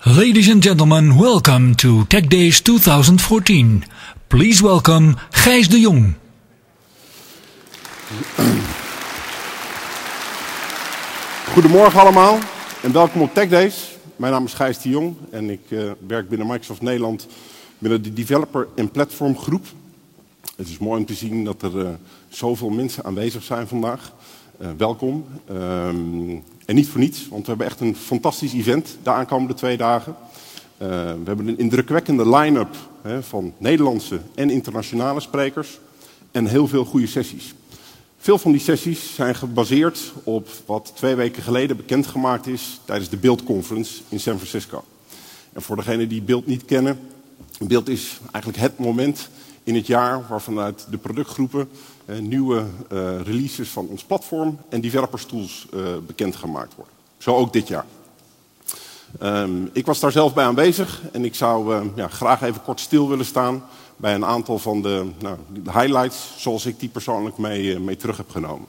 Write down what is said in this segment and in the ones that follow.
Ladies and gentlemen, welcome to Tech Days 2014. Please welcome Gijs de Jong. Goedemorgen allemaal en welkom op Tech Days. Mijn naam is Gijs de Jong en ik werk binnen Microsoft Nederland binnen de Developer en Platform groep. Het is mooi om te zien dat er zoveel mensen aanwezig zijn vandaag. Welkom. En niet voor niets, want we hebben echt een fantastisch event de aankomende 2 dagen. We hebben een indrukwekkende line-up van Nederlandse en internationale sprekers en heel veel goede sessies. Veel van die sessies zijn gebaseerd op wat 2 weken geleden bekendgemaakt is tijdens de Build Conference in San Francisco. En voor degenen die Build niet kennen, Build is eigenlijk het moment in het jaar waar vanuit de productgroepen nieuwe releases van ons platform en developers tools bekendgemaakt worden. Zo ook dit jaar. Ik was daar zelf bij aanwezig en ik zou graag even kort stil willen staan bij een aantal van de highlights zoals ik die persoonlijk mee terug heb genomen.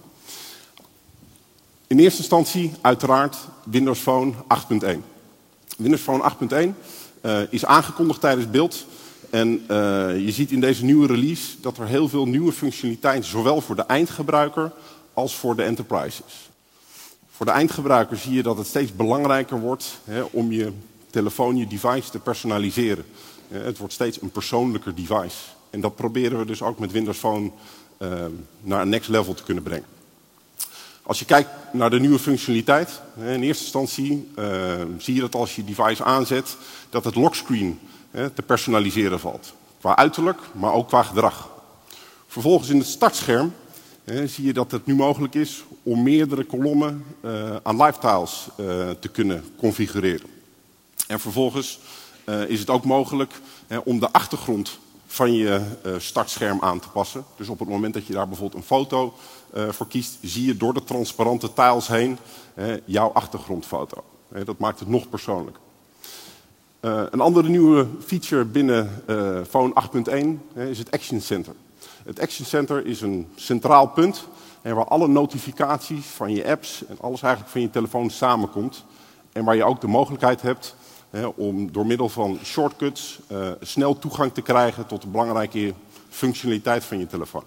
In eerste instantie uiteraard Windows Phone 8.1. Windows Phone 8.1 is aangekondigd tijdens Build. En je ziet in deze nieuwe release dat er heel veel nieuwe functionaliteit zowel voor de eindgebruiker als voor de enterprise is. Voor de eindgebruiker zie je dat het steeds belangrijker wordt om je telefoon, je device te personaliseren. Het wordt steeds een persoonlijker device. En dat proberen we dus ook met Windows Phone naar een next level te kunnen brengen. Als je kijkt naar de nieuwe functionaliteit, in eerste instantie zie je dat als je device aanzet, dat het lockscreen te personaliseren valt. Qua uiterlijk, maar ook qua gedrag. Vervolgens in het startscherm zie je dat het nu mogelijk is om meerdere kolommen aan lifetiles te kunnen configureren. En vervolgens is het ook mogelijk om de achtergrond van je startscherm aan te passen. Dus op het moment dat je daar bijvoorbeeld een foto voor kiest, zie je door de transparante tiles heen jouw achtergrondfoto. Dat maakt het nog persoonlijker. Een andere nieuwe feature binnen Phone 8.1 is het Action Center. Het Action Center is een centraal punt waar alle notificaties van je apps en alles eigenlijk van je telefoon samenkomt. En waar je ook de mogelijkheid hebt om door middel van shortcuts snel toegang te krijgen tot de belangrijke functionaliteit van je telefoon.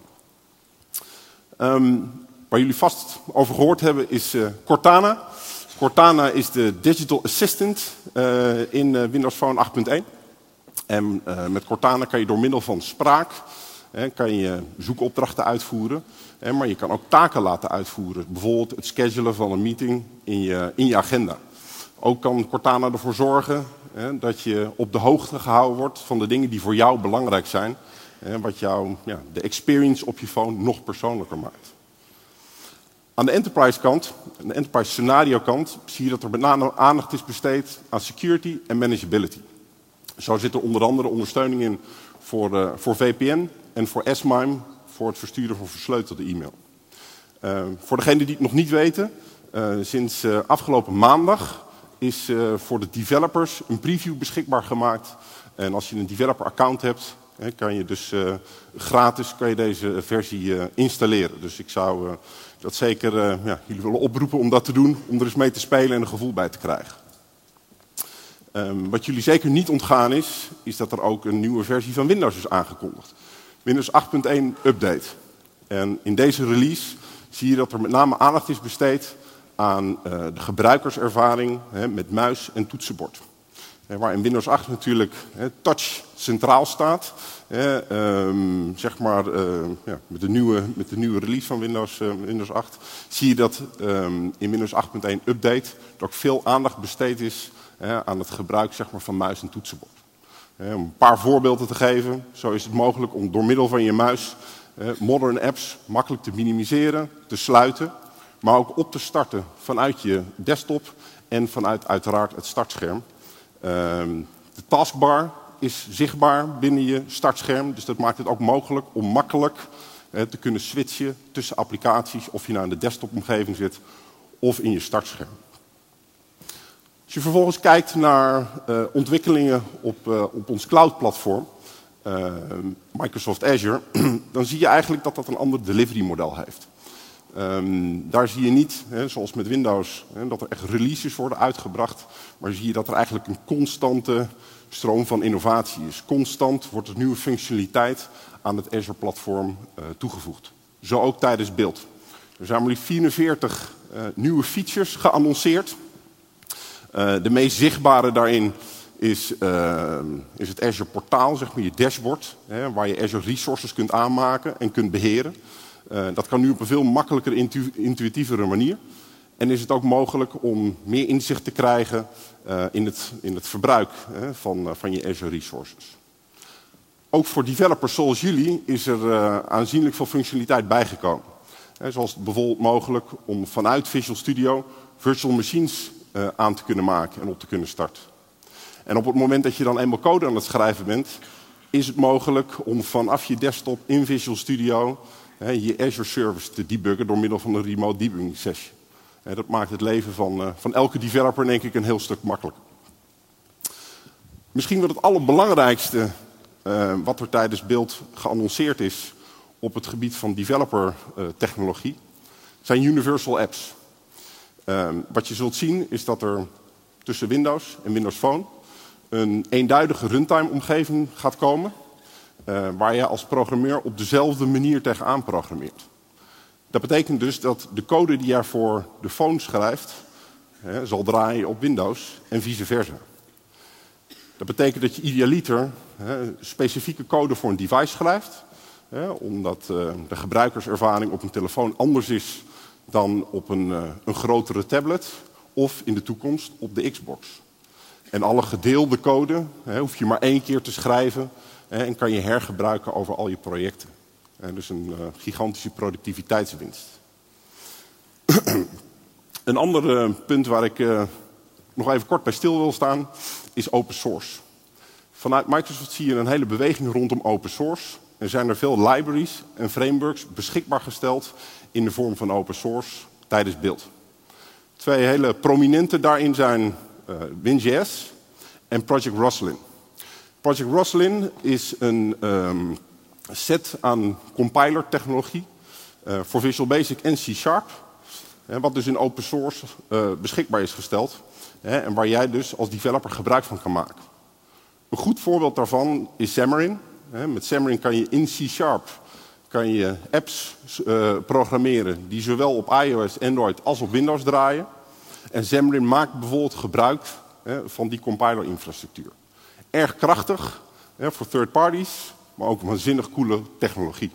Waar jullie vast over gehoord hebben is Cortana. Cortana is de Digital Assistant in Windows Phone 8.1. En met Cortana kan je door middel van spraak kan je zoekopdrachten uitvoeren. Maar je kan ook taken laten uitvoeren. Bijvoorbeeld het schedulen van een meeting in je agenda. Ook kan Cortana ervoor zorgen dat je op de hoogte gehouden wordt van de dingen die voor jou belangrijk zijn. Wat jou de experience op je phone nog persoonlijker maakt. Aan de enterprise kant, aan de enterprise scenario kant, zie je dat er met name aandacht is besteed aan security en manageability. Zo zit er onder andere ondersteuning in voor VPN en voor S-MIME, voor het versturen van versleutelde e-mail. Voor degenen die het nog niet weten, sinds afgelopen maandag is voor de developers een preview beschikbaar gemaakt. En als je een developer account hebt, kan je dus gratis deze versie installeren. Dus ik zou dat zeker jullie willen oproepen om dat te doen, om er eens mee te spelen en een gevoel bij te krijgen. Wat jullie zeker niet ontgaan is dat er ook een nieuwe versie van Windows is aangekondigd. Windows 8.1 Update. En in deze release zie je dat er met name aandacht is besteed aan de gebruikerservaring met muis en toetsenbord. Waar in Windows 8 natuurlijk touch centraal staat. Met de nieuwe release van Windows 8 zie je dat in Windows 8.1 Update er ook veel aandacht besteed is aan het gebruik van muis en toetsenbord. Om een paar voorbeelden te geven, zo is het mogelijk om door middel van je muis modern apps makkelijk te minimiseren, te sluiten, maar ook op te starten vanuit je desktop en vanuit uiteraard het startscherm. De taskbar is zichtbaar binnen je startscherm, dus dat maakt het ook mogelijk om makkelijk te kunnen switchen tussen applicaties, of je nou in de desktopomgeving zit of in je startscherm. Als je vervolgens kijkt naar ontwikkelingen op ons cloud-platform, Microsoft Azure, dan zie je eigenlijk dat dat een ander delivery model heeft. Daar zie je niet, zoals met Windows, dat er echt releases worden uitgebracht. Maar zie je dat er eigenlijk een constante stroom van innovatie is. Constant wordt er nieuwe functionaliteit aan het Azure-platform toegevoegd. Zo ook tijdens Build. Er zijn maar liefst 44 nieuwe features geannonceerd. De meest zichtbare daarin is het Azure portaal, zeg maar je dashboard, waar je Azure resources kunt aanmaken en kunt beheren. Dat kan nu op een veel makkelijker, intuïtievere manier. En is het ook mogelijk om meer inzicht te krijgen in het verbruik van je Azure resources. Ook voor developers zoals jullie is er aanzienlijk veel functionaliteit bijgekomen. Zoals bijvoorbeeld mogelijk om vanuit Visual Studio virtual machines aan te kunnen maken en op te kunnen starten. En op het moment dat je dan eenmaal code aan het schrijven bent, is het mogelijk om vanaf je desktop in Visual Studio je Azure service te debuggen door middel van een remote debugging sessie. Dat maakt het leven van elke developer denk ik een heel stuk makkelijker. Misschien wel het allerbelangrijkste wat er tijdens Build geannonceerd is op het gebied van developer technologie zijn universal apps. Wat je zult zien is dat er tussen Windows en Windows Phone een eenduidige runtime omgeving gaat komen, waar je als programmeur op dezelfde manier tegenaan programmeert. Dat betekent dus dat de code die je voor de phone schrijft, zal draaien op Windows en vice versa. Dat betekent dat je idealiter specifieke code voor een device schrijft, omdat de gebruikerservaring op een telefoon anders is dan op een grotere tablet of in de toekomst op de Xbox. En alle gedeelde code hoef je maar 1 keer te schrijven en kan je hergebruiken over al je projecten. Dus een gigantische productiviteitswinst. Een ander punt waar ik nog even kort bij stil wil staan is open source. Vanuit Microsoft zie je een hele beweging rondom open source. Er zijn er veel libraries en frameworks beschikbaar gesteld in de vorm van open source tijdens Build. 2 hele prominente daarin zijn WinJS en Project Roslyn. Project Roslyn is een set aan compiler technologie voor Visual Basic en C#, wat dus in open source beschikbaar is gesteld en waar jij dus als developer gebruik van kan maken. Een goed voorbeeld daarvan is Xamarin. Met Xamarin kan je in C# kan je apps programmeren die zowel op iOS, Android als op Windows draaien. En Xamarin maakt bijvoorbeeld gebruik van die compiler-infrastructuur. Erg krachtig voor third parties, maar ook een waanzinnig coole technologie.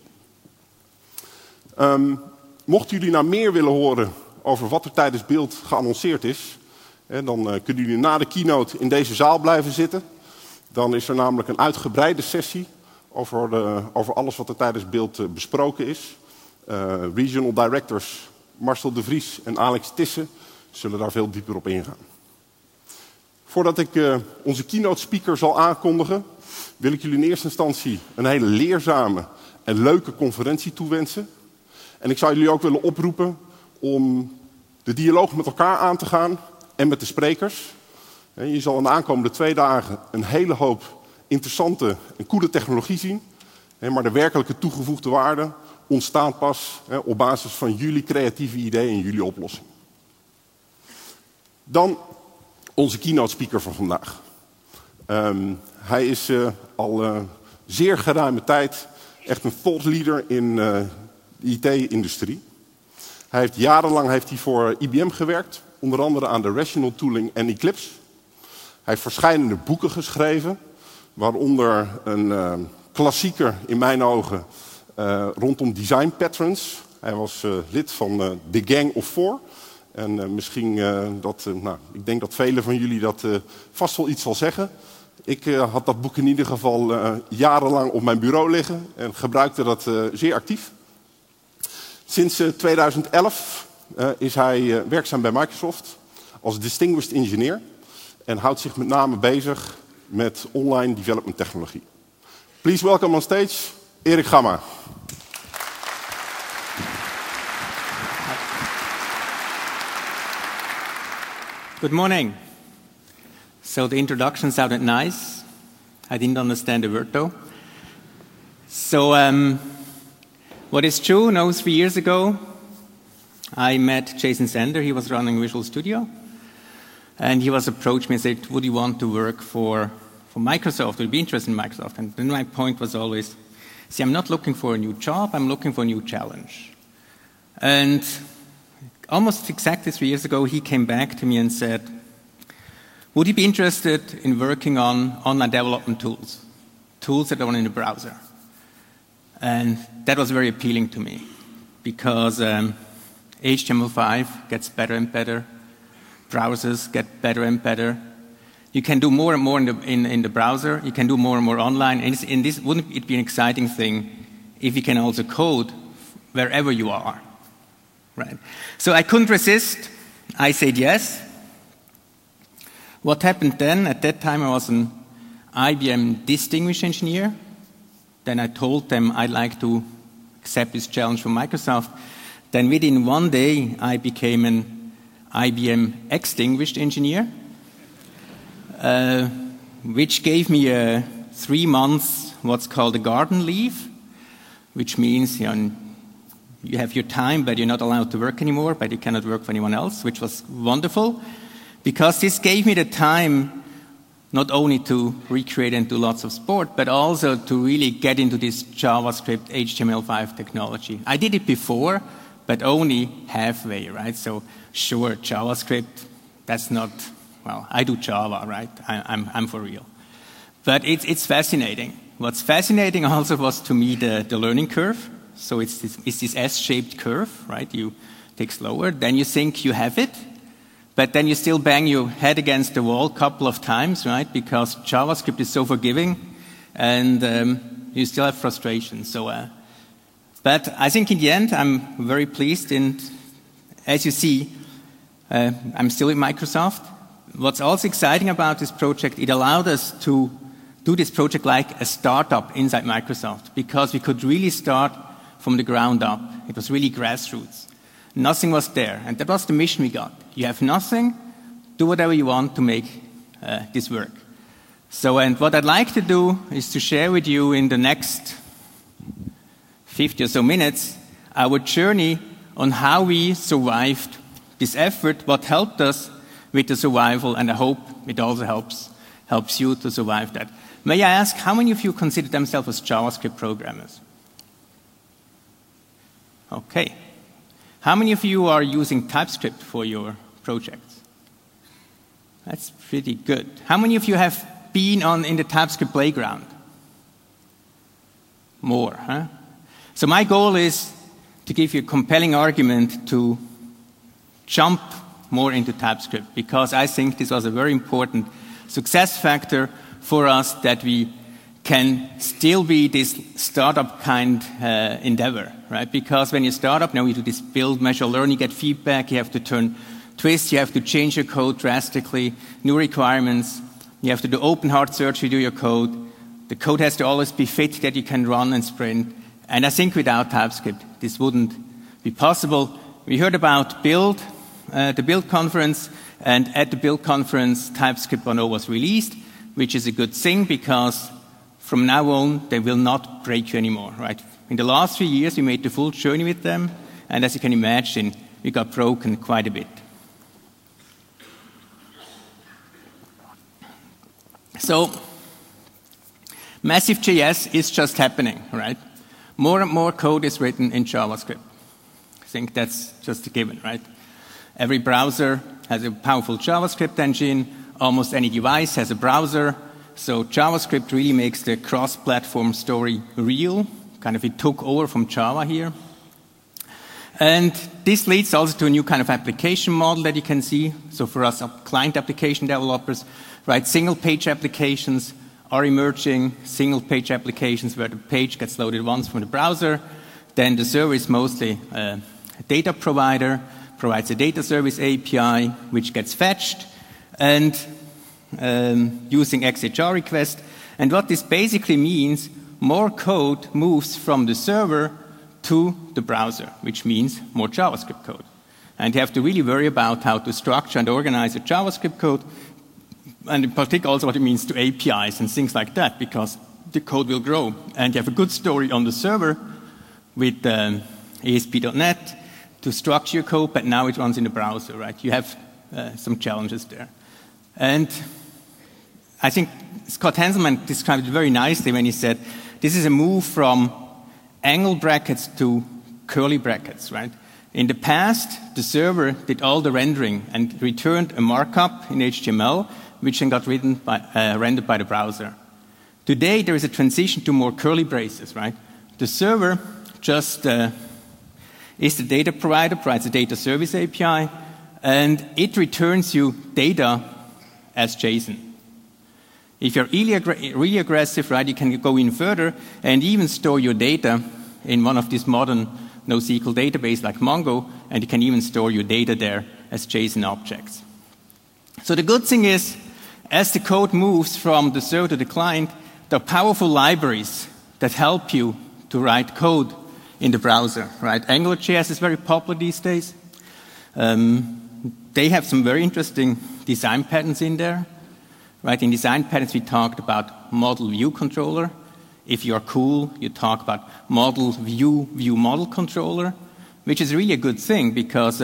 Mochten jullie nou meer willen horen over wat er tijdens Build geannonceerd is, dan kunnen jullie na de keynote in deze zaal blijven zitten. Dan is er namelijk een uitgebreide sessie over alles wat er tijdens Build besproken is. Regional Directors Marcel de Vries en Alex Tissen zullen daar veel dieper op ingaan. Voordat ik onze keynote speaker zal aankondigen, wil ik jullie in eerste instantie een hele leerzame en leuke conferentie toewensen. En ik zou jullie ook willen oproepen om de dialoog met elkaar aan te gaan en met de sprekers. Je zal in de aankomende 2 dagen een hele hoop interessante en coole technologie zien. Maar de werkelijke toegevoegde waarde ontstaat pas op basis van jullie creatieve ideeën en jullie oplossingen. Dan onze keynote speaker van vandaag. Hij is al zeer geruime tijd echt een thought leader in de IT-industrie. Jarenlang heeft hij voor IBM gewerkt, onder andere aan de Rational Tooling en Eclipse. Hij heeft verschillende boeken geschreven, waaronder een klassieker in mijn ogen rondom design patterns. Hij was lid van The Gang of Four. En misschien ik denk dat velen van jullie dat vast wel iets zal zeggen. Ik had dat boek in ieder geval jarenlang op mijn bureau liggen en gebruikte dat zeer actief. Sinds 2011 is hij werkzaam bij Microsoft als Distinguished Engineer en houdt zich met name bezig met online development technologie. Please welcome on stage Erik Gamma. Good morning. So the introduction sounded nice. I didn't understand the word though. So what is true, 3 years ago, I met Jason Sander. He was running Visual Studio. And he was approached me and said, would you want to work for Microsoft? Would you be interested in Microsoft? And then my point was always, see, I'm not looking for a new job. I'm looking for a new challenge. And almost exactly 3 years ago, he came back to me and said, would you be interested in working on online development tools that are in the browser? And that was very appealing to me because HTML5 gets better and better. Browsers get better and better. You can do more and more in the browser. You can do more and more online. And this wouldn't it be an exciting thing if you can also code wherever you are, right? So I couldn't resist. I said yes. What happened then? At that time, I was an IBM Distinguished Engineer. Then I told them I'd like to accept this challenge from Microsoft. Then within 1 day, I became an IBM Extinguished Engineer, which gave me 3 months what's called a garden leave, which means you have your time, but you're not allowed to work anymore, but you cannot work for anyone else, which was wonderful, because this gave me the time not only to recreate and do lots of sport, but also to really get into this JavaScript HTML5 technology. I did it before, but only halfway, right? So sure, JavaScript, that's not, well, I do Java, right? I'm for real. But it's fascinating. What's fascinating also was to me the learning curve. So it's this S-shaped curve, right? You take slower, then you think you have it, but then you still bang your head against the wall a couple of times, right? Because JavaScript is so forgiving, and you still have frustration. So, but I think in the end, I'm very pleased. And as you see, I'm still in Microsoft. What's also exciting about this project, it allowed us to do this project like a startup inside Microsoft, because we could really start from the ground up. It was really grassroots. Nothing was there. And that was the mission we got. You have nothing, do whatever you want to make this work. So, and what I'd like to do is to share with you in the next 50 or so minutes our journey on how we survived this effort, what helped us with the survival, and I hope it also helps you to survive that. May I ask, how many of you consider themselves as JavaScript programmers? Okay. How many of you are using TypeScript for your projects? That's pretty good. How many of you have been in the TypeScript playground? More, huh? So my goal is to give you a compelling argument to jump more into TypeScript, because I think this was a very important success factor for us, that we can still be this startup kind endeavor, right? Because when you start up, now you do this build, measure, learn, you get feedback, you have to turn twists, you have to change your code drastically, new requirements, you have to do open heart search, you do your code. The code has to always be fit that you can run and sprint. And I think without TypeScript, this wouldn't be possible. We heard about Build, the Build conference, and at the Build conference, TypeScript 1.0 was released, which is a good thing, because from now on, they will not break you anymore, right? In the last 3 years, we made the full journey with them, and as you can imagine, we got broken quite a bit. So, Massive.js is just happening, right? More and more code is written in JavaScript. I think that's just a given, right? Every browser has a powerful JavaScript engine. Almost any device has a browser. So JavaScript really makes the cross-platform story real. Kind of it took over from Java here. And this leads also to a new kind of application model that you can see. So for us client application developers, right, single-page applications are emerging, single-page applications where the page gets loaded once from the browser. Then the server is mostly a data provider, provides a data service API, which gets fetched, and using XHR request. And what this basically means, more code moves from the server to the browser, which means more JavaScript code. And you have to really worry about how to structure and organize a JavaScript code, and in particular also what it means to APIs and things like that, because the code will grow. And you have a good story on the server with ASP.NET to structure your code, but now it runs in the browser, right? You have some challenges there. And I think Scott Hanselman described it very nicely when he said, this is a move from angle brackets to curly brackets, right? In the past, the server did all the rendering and returned a markup in HTML, which then got rendered by the browser. Today, there is a transition to more curly braces, right? The server just is the data provider, provides a data service API, and it returns you data as JSON. If you're really aggressive, right, you can go in further and even store your data in one of these modern NoSQL databases like Mongo, and you can even store your data there as JSON objects. So the good thing is, as the code moves from the server to the client, there are powerful libraries that help you to write code in the browser, right? AngularJS is very popular these days. They have some very interesting design patterns in there. Right, in design patterns, we talked about model view controller. If you are cool, you talk about model view model controller, which is really a good thing because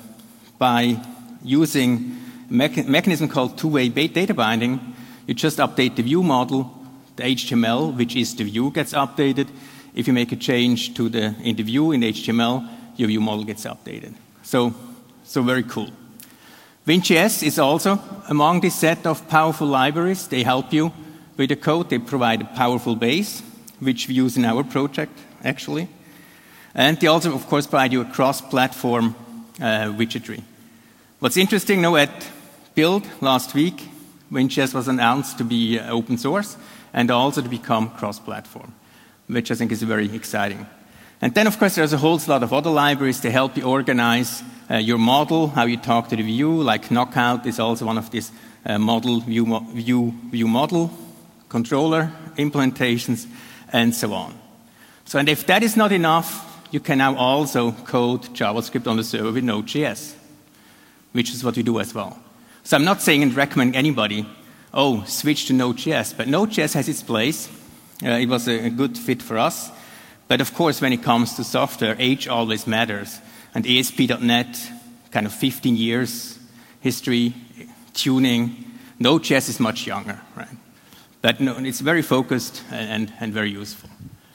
by using a mechanism called two-way data binding, you just update the view model, the HTML, which is the view, gets updated. If you make a change in the view in HTML, your view model gets updated. So very cool. WinJS is also among this set of powerful libraries. They help you with the code. They provide a powerful base, which we use in our project, actually. And they also, of course, provide you a cross-platform widgetry. What's interesting now at Build last week, WinJS was announced to be open source and also to become cross-platform, which I think is very exciting. And then, of course, there's a whole lot of other libraries to help you organize your model, how you talk to the view, like Knockout is also one of these model view model controller implementations, and so on. So, and if that is not enough, you can now also code JavaScript on the server with Node.js, which is what we do as well. So I'm not saying and recommending anybody, switch to Node.js, but Node.js has its place. It was a good fit for us. But of course, when it comes to software, age always matters. And ASP.NET, kind of 15 years history, tuning. Node.js is much younger, right? But no, it's very focused and very useful.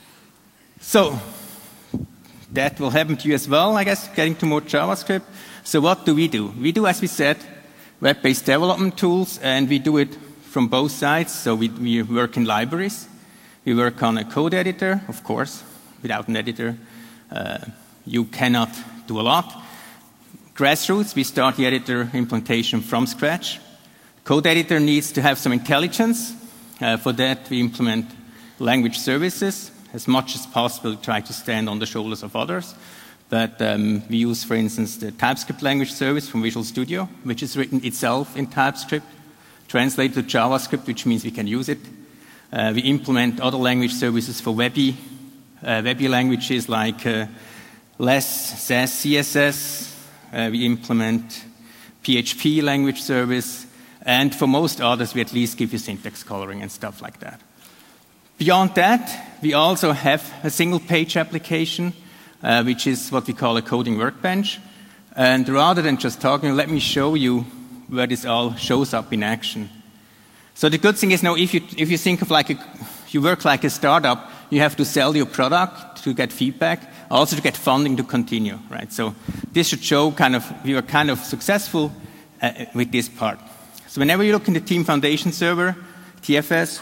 So that will happen to you as well, I guess, getting to more JavaScript. So what do? We do, as we said, web-based development tools, and we do it from both sides. So we work in libraries. We work on a code editor, of course. Without an editor, you cannot do a lot. Grassroots, we start the editor implementation from scratch. Code editor needs to have some intelligence. For that, we implement language services as much as possible to try to stand on the shoulders of others. But we use, for instance, the TypeScript language service from Visual Studio, which is written itself in TypeScript, translated to JavaScript, which means we can use it. We implement other language services for webby languages like Less, Sass, CSS. We implement PHP language service. And for most others, we at least give you syntax coloring and stuff like that. Beyond that, we also have a single-page application, which is what we call a coding workbench. And rather than just talking, let me show you where this all shows up in action. So the good thing is now, if you think of you work like a startup, you have to sell your product to get feedback, also to get funding to continue, right? So this should show we were kind of successful with this part. So whenever you look in the Team Foundation server, TFS,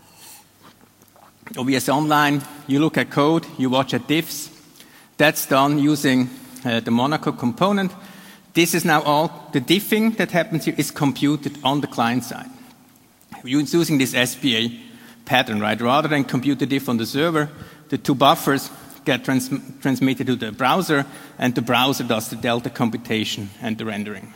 OBS Online, you look at code, you watch at diffs. That's done using the Monaco component. This is now all, the diffing that happens here is computed on the client side. Using this SPA pattern, right? Rather than compute the diff on the server, the two buffers get transmitted to the browser, and the browser does the delta computation and the rendering.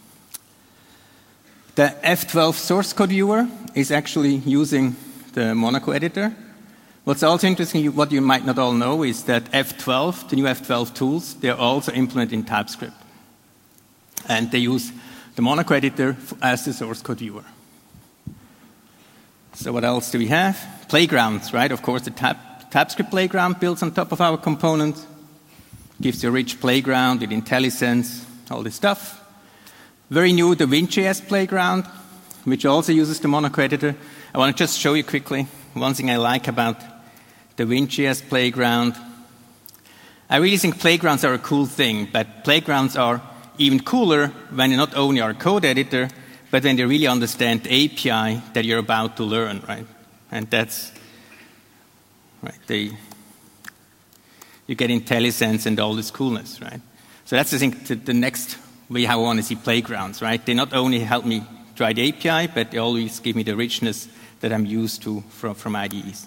The F12 source code viewer is actually using the Monaco editor. What's also interesting, what you might not all know, is that F12, the new F12 tools, they're also implemented in TypeScript. And they use the Monaco editor as the source code viewer. So what else do we have? Playgrounds, right? Of course, the TypeScript playground builds on top of our component. Gives you a rich playground with IntelliSense, all this stuff. Very new, the Wind.js playground, which also uses the Monaco editor. I want to just show you quickly one thing I like about the Wind.js playground. I really think playgrounds are a cool thing, but playgrounds are even cooler when they not only are a code editor, but when they really understand the API that you're about to learn, right? And that's, right, you get IntelliSense and all this coolness, right? So that's, I think, the next way how I want to see playgrounds, right? They not only help me try the API, but they always give me the richness that I'm used to from IDEs.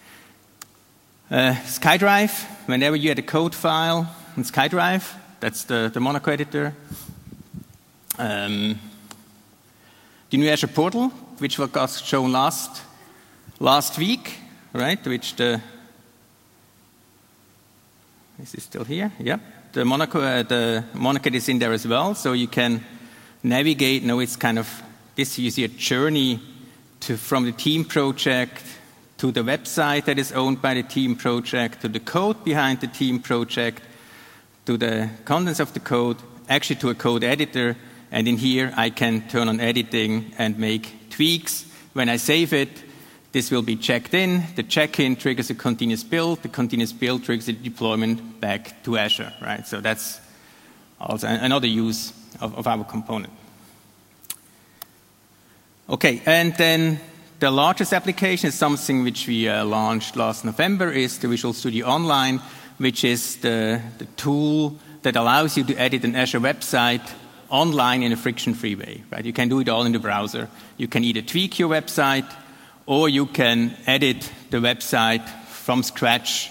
SkyDrive, whenever you had a code file in SkyDrive, that's the Monaco editor. The new Azure portal, which was shown last week, right? Which is it still here? Yep. The Monaco is in there as well, so you can navigate. Now it's kind of this. You see a journey from the team project to the website that is owned by the team project, to the code behind the team project, to the contents of the code, actually to a code editor. And in here, I can turn on editing and make tweaks. When I save it, this will be checked in. The check-in triggers a continuous build. The continuous build triggers the deployment back to Azure, right? So that's also another use of our component. Okay, and then the largest application is something which we launched last November, is the Visual Studio Online, which is the tool that allows you to edit an Azure website online in a friction-free way, right? You can do it all in the browser. You can either tweak your website, or you can edit the website from scratch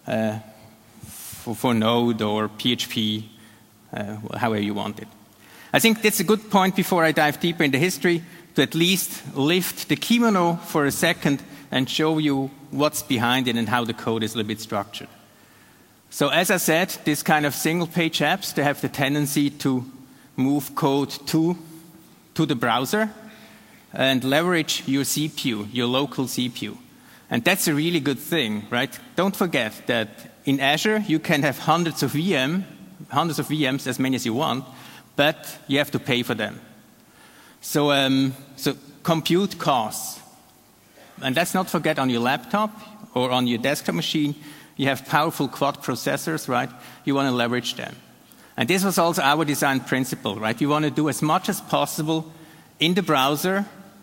for Node or PHP, however you want it. I think that's a good point before I dive deeper into history, to at least lift the kimono for a second and show you what's behind it and how the code is a little bit structured. So as I said, this kind of single-page apps, they have the tendency to move code to the browser and leverage your CPU, your local CPU. And that's a really good thing, right? Don't forget that in Azure, you can have hundreds of VMs, as many as you want, but you have to pay for them. So compute costs. And let's not forget, on your laptop or on your desktop machine, you have powerful quad processors, right? You want to leverage them. And this was also our design principle, right? You want to do as much as possible in the browser,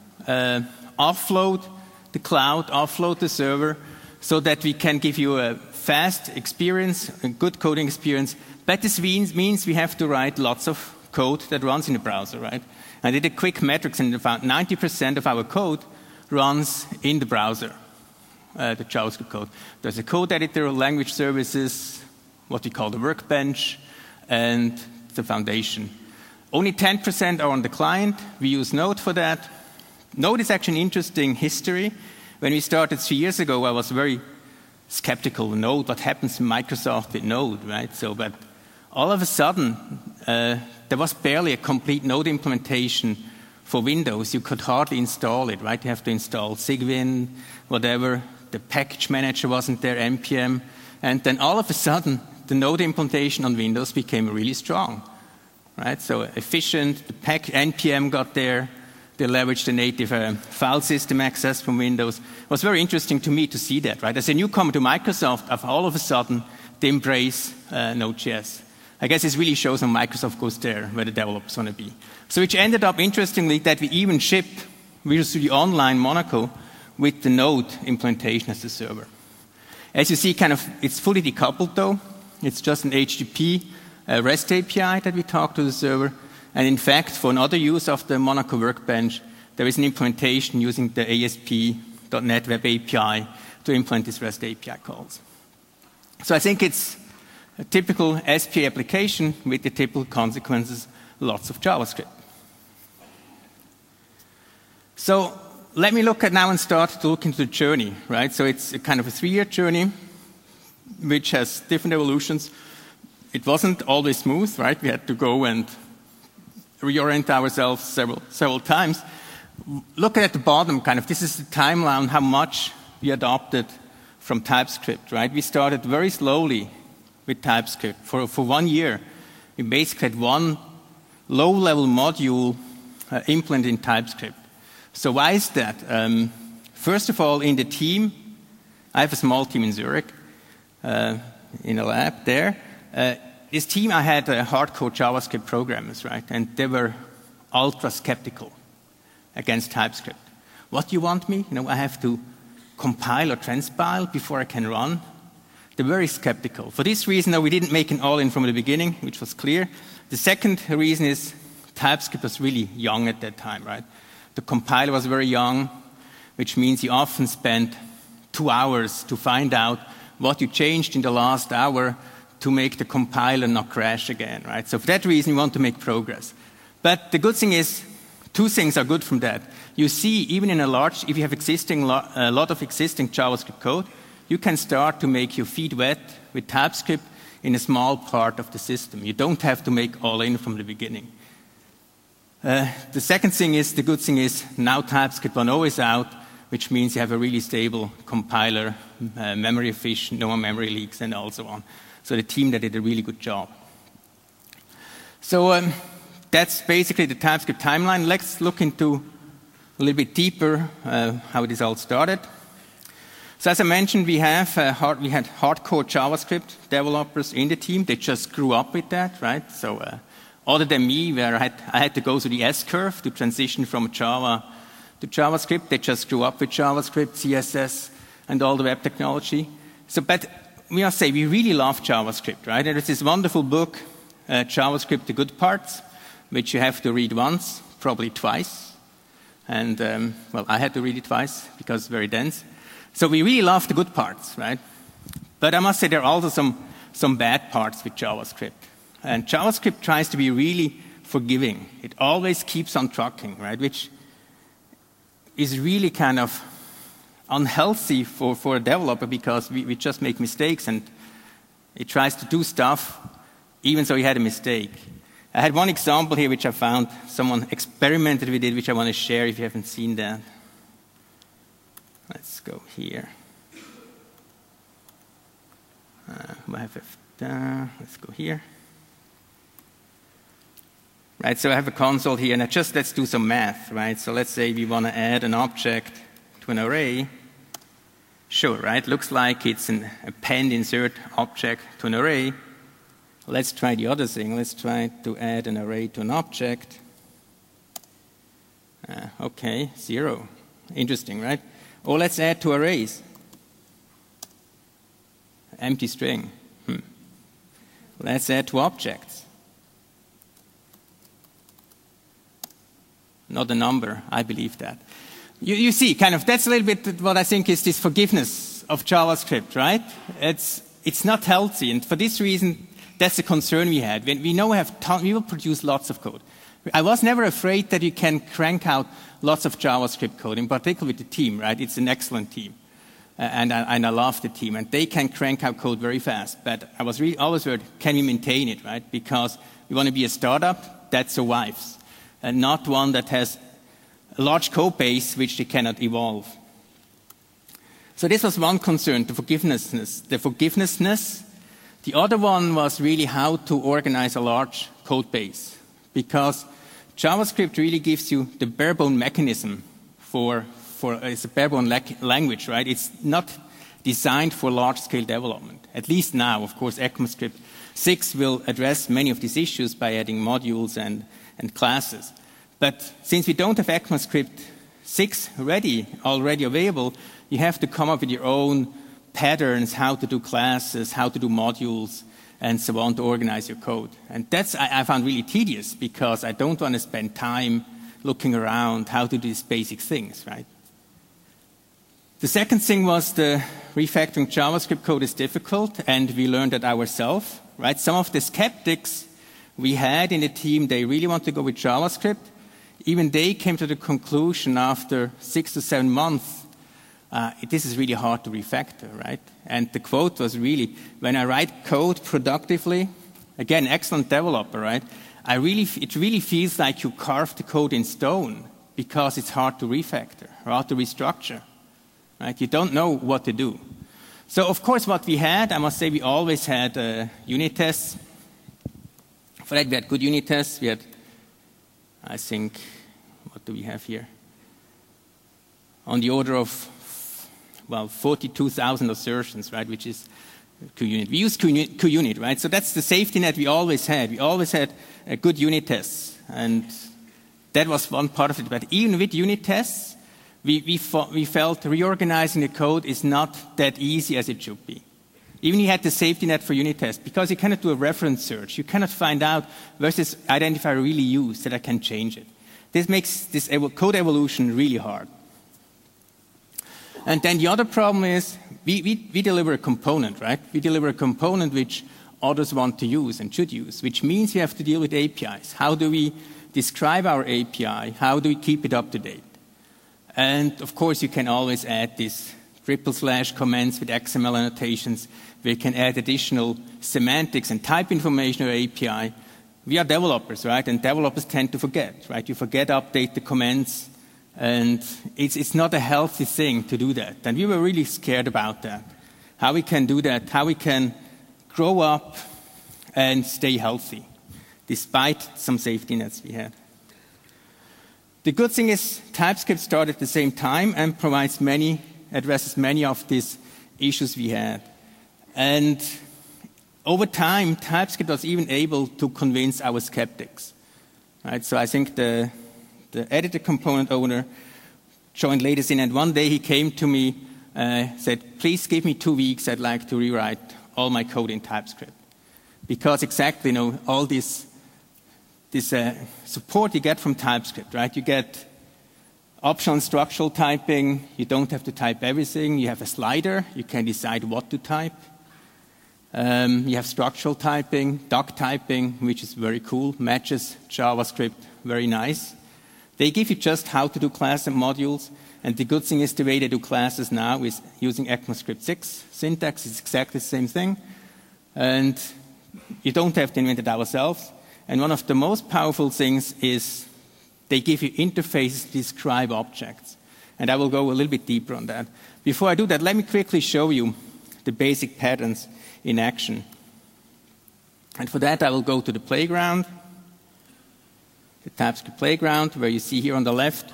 offload the cloud, offload the server, so that we can give you a fast experience, a good coding experience. But this means we have to write lots of code that runs in the browser, right? I did a quick metrics, and about 90% of our code runs in the browser, the JavaScript code. There's a code editor, language services, what we call the workbench, and the foundation. Only 10% are on the client. We use Node for that. Node is actually an interesting history. When we started 3 years ago, I was very skeptical of Node. What happens in Microsoft with Node, right? But all of a sudden, there was barely a complete Node implementation for Windows. You could hardly install it, right? You have to install Cygwin, whatever. The package manager wasn't there, NPM. And then all of a sudden, the Node implementation on Windows became really strong, right? So efficient, the NPM got there. They leveraged the native file system access from Windows. It was very interesting to me to see that, right? As a newcomer to Microsoft, all of a sudden, they embrace Node.js. I guess this really shows how Microsoft goes there, where the developers want to be. So which ended up, interestingly, that we even shipped Visual Studio Online Monaco with the Node implementation as the server. As you see, it's fully decoupled, though. It's just an HTTP REST API that we talk to the server. And in fact, for another use of the Monaco Workbench, there is an implementation using the ASP.NET Web API to implement these REST API calls. So I think it's a typical SPA application with the typical consequences, lots of JavaScript. So let me look at now and start to look into the journey, right? So it's a kind of a 3-year journey, which has different evolutions. It wasn't always smooth, right? We had to go and reorient ourselves several times. Look at the bottom, this is the timeline, how much we adopted from TypeScript, right? We started very slowly with TypeScript. For 1 year, we basically had one low-level module implemented in TypeScript. So why is that? First of all, in the team, I have a small team in Zurich, in a lab there. This team, I had hardcore JavaScript programmers, right? And they were ultra skeptical against TypeScript. What do you want me? I have to compile or transpile before I can run. They're very skeptical. For this reason, though, we didn't make an all-in from the beginning, which was clear. The second reason is TypeScript was really young at that time, right? The compiler was very young, which means you often spent 2 hours to find out what you changed in the last hour to make the compiler not crash again, right? So for that reason, we want to make progress. But the good thing is, 2 things are good from that. You see, even in if you have a lot of existing JavaScript code, you can start to make your feet wet with TypeScript in a small part of the system. You don't have to make all in from the beginning. The second thing is, the good thing is, now TypeScript 1.0 is out, which means you have a really stable compiler, memory efficient, no more memory leaks, and also on. So the team that did a really good job. So that's basically the TypeScript timeline. Let's look into a little bit deeper how this all started. So as I mentioned, we had hardcore JavaScript developers in the team. They just grew up with that, right? So other than me, where I had to go through the S-curve to transition from Java to JavaScript, they just grew up with JavaScript, CSS, and all the web technology. So, but we must say, we really love JavaScript, right? There's this wonderful book, JavaScript, The Good Parts, which you have to read once, probably twice. And, well, I had to read it twice because it's very dense. So we really love the good parts, right? But I must say there are also some bad parts with JavaScript. And JavaScript tries to be really forgiving. It always keeps on trucking, right? Which is really kind of unhealthy for a developer because we just make mistakes and it tries to do stuff even though you had a mistake. I had one example here which I found someone experimented with it, which I want to share if you haven't seen that. Let's go here. Let's go here. Right, so I have a console here, and let's do some math, right? So let's say we want to add an object to an array. Sure, right? Looks like it's an append insert object to an array. Let's try the other thing. Let's try to add an array to an object. Okay, 0. Interesting, right? Or let's add to arrays. Empty string. Let's add to objects. Not a number, I believe that. You see, kind of, that's a little bit what I think is this forgiveness of JavaScript, right? It's not healthy, and for this reason, that's the concern we had. When we will produce lots of code. I was never afraid that you can crank out lots of JavaScript code, in particular with the team, right? It's an excellent team, and I love the team, and they can crank out code very fast. But I was really always worried, can we maintain it, right? Because we want to be a startup that survives, and not one that has a large code base which they cannot evolve. So this was one concern, the forgivenessness. The other one was really how to organize a large code base, because JavaScript really gives you the bare-bone mechanism it's a bare-bone language, right? It's not designed for large-scale development. At least now, of course, ECMAScript 6 will address many of these issues by adding modules and classes. But since we don't have ECMAScript 6 already available, you have to come up with your own patterns, how to do classes, how to do modules, and so on to organize your code. And that's I found really tedious because I don't want to spend time looking around how to do these basic things, right? The second thing was the refactoring JavaScript code is difficult, and we learned that ourselves, right? Some of the skeptics we had in the team, they really want to go with JavaScript. Even they came to the conclusion after 6 to 7 months, this is really hard to refactor, right? And the quote was really, when I write code productively, again, excellent developer, right? It really feels like you carved the code in stone because it's hard to refactor or hard to restructure, right? You don't know what to do. So, of course, what we had, I must say, we always had unit tests. For that, we had good unit tests. We had, I think, what do we have here? On the order of, 42,000 assertions, right, which is QUnit. We use QUnit, right? So that's the safety net we always had. We always had good unit tests. And that was one part of it. But even with unit tests, we felt reorganizing the code is not that easy as it should be. Even you had the safety net for unit tests, because you cannot do a reference search. You cannot find out where's this identifier really used that I can change it. This makes this code evolution really hard. And then the other problem is we deliver a component, right? We deliver a component which others want to use and should use, which means we have to deal with APIs. How do we describe our API? How do we keep it up to date? And of course, you can always add these / comments with XML annotations. We can add additional semantics and type information to our API. We are developers, right? And developers tend to forget, right? You forget to update the comments. And it's not a healthy thing to do that. And we were really scared about that. How we can do that, how we can grow up and stay healthy, despite some safety nets we had. The good thing is TypeScript started at the same time and addresses many of these issues we had. And over time, TypeScript was even able to convince our skeptics. Right? So I think the editor component owner joined latest in, and one day he came to me, said, please give me 2 weeks, I'd like to rewrite all my code in TypeScript. Because exactly, all this support you get from TypeScript, right? You get optional structural typing, you don't have to type everything, you have a slider, you can decide what to type. You have structural typing, doc typing, which is very cool, matches JavaScript, very nice. They give you just how to do class and modules, and the good thing is the way they do classes now is using ECMAScript 6 syntax. It's exactly the same thing, and you don't have to invent it ourselves. And one of the most powerful things is they give you interfaces to describe objects, and I will go a little bit deeper on that. Before I do that, let me quickly show you the basic patterns in action. And for that, I will go to the playground. The TypeScript playground, where you see here on the left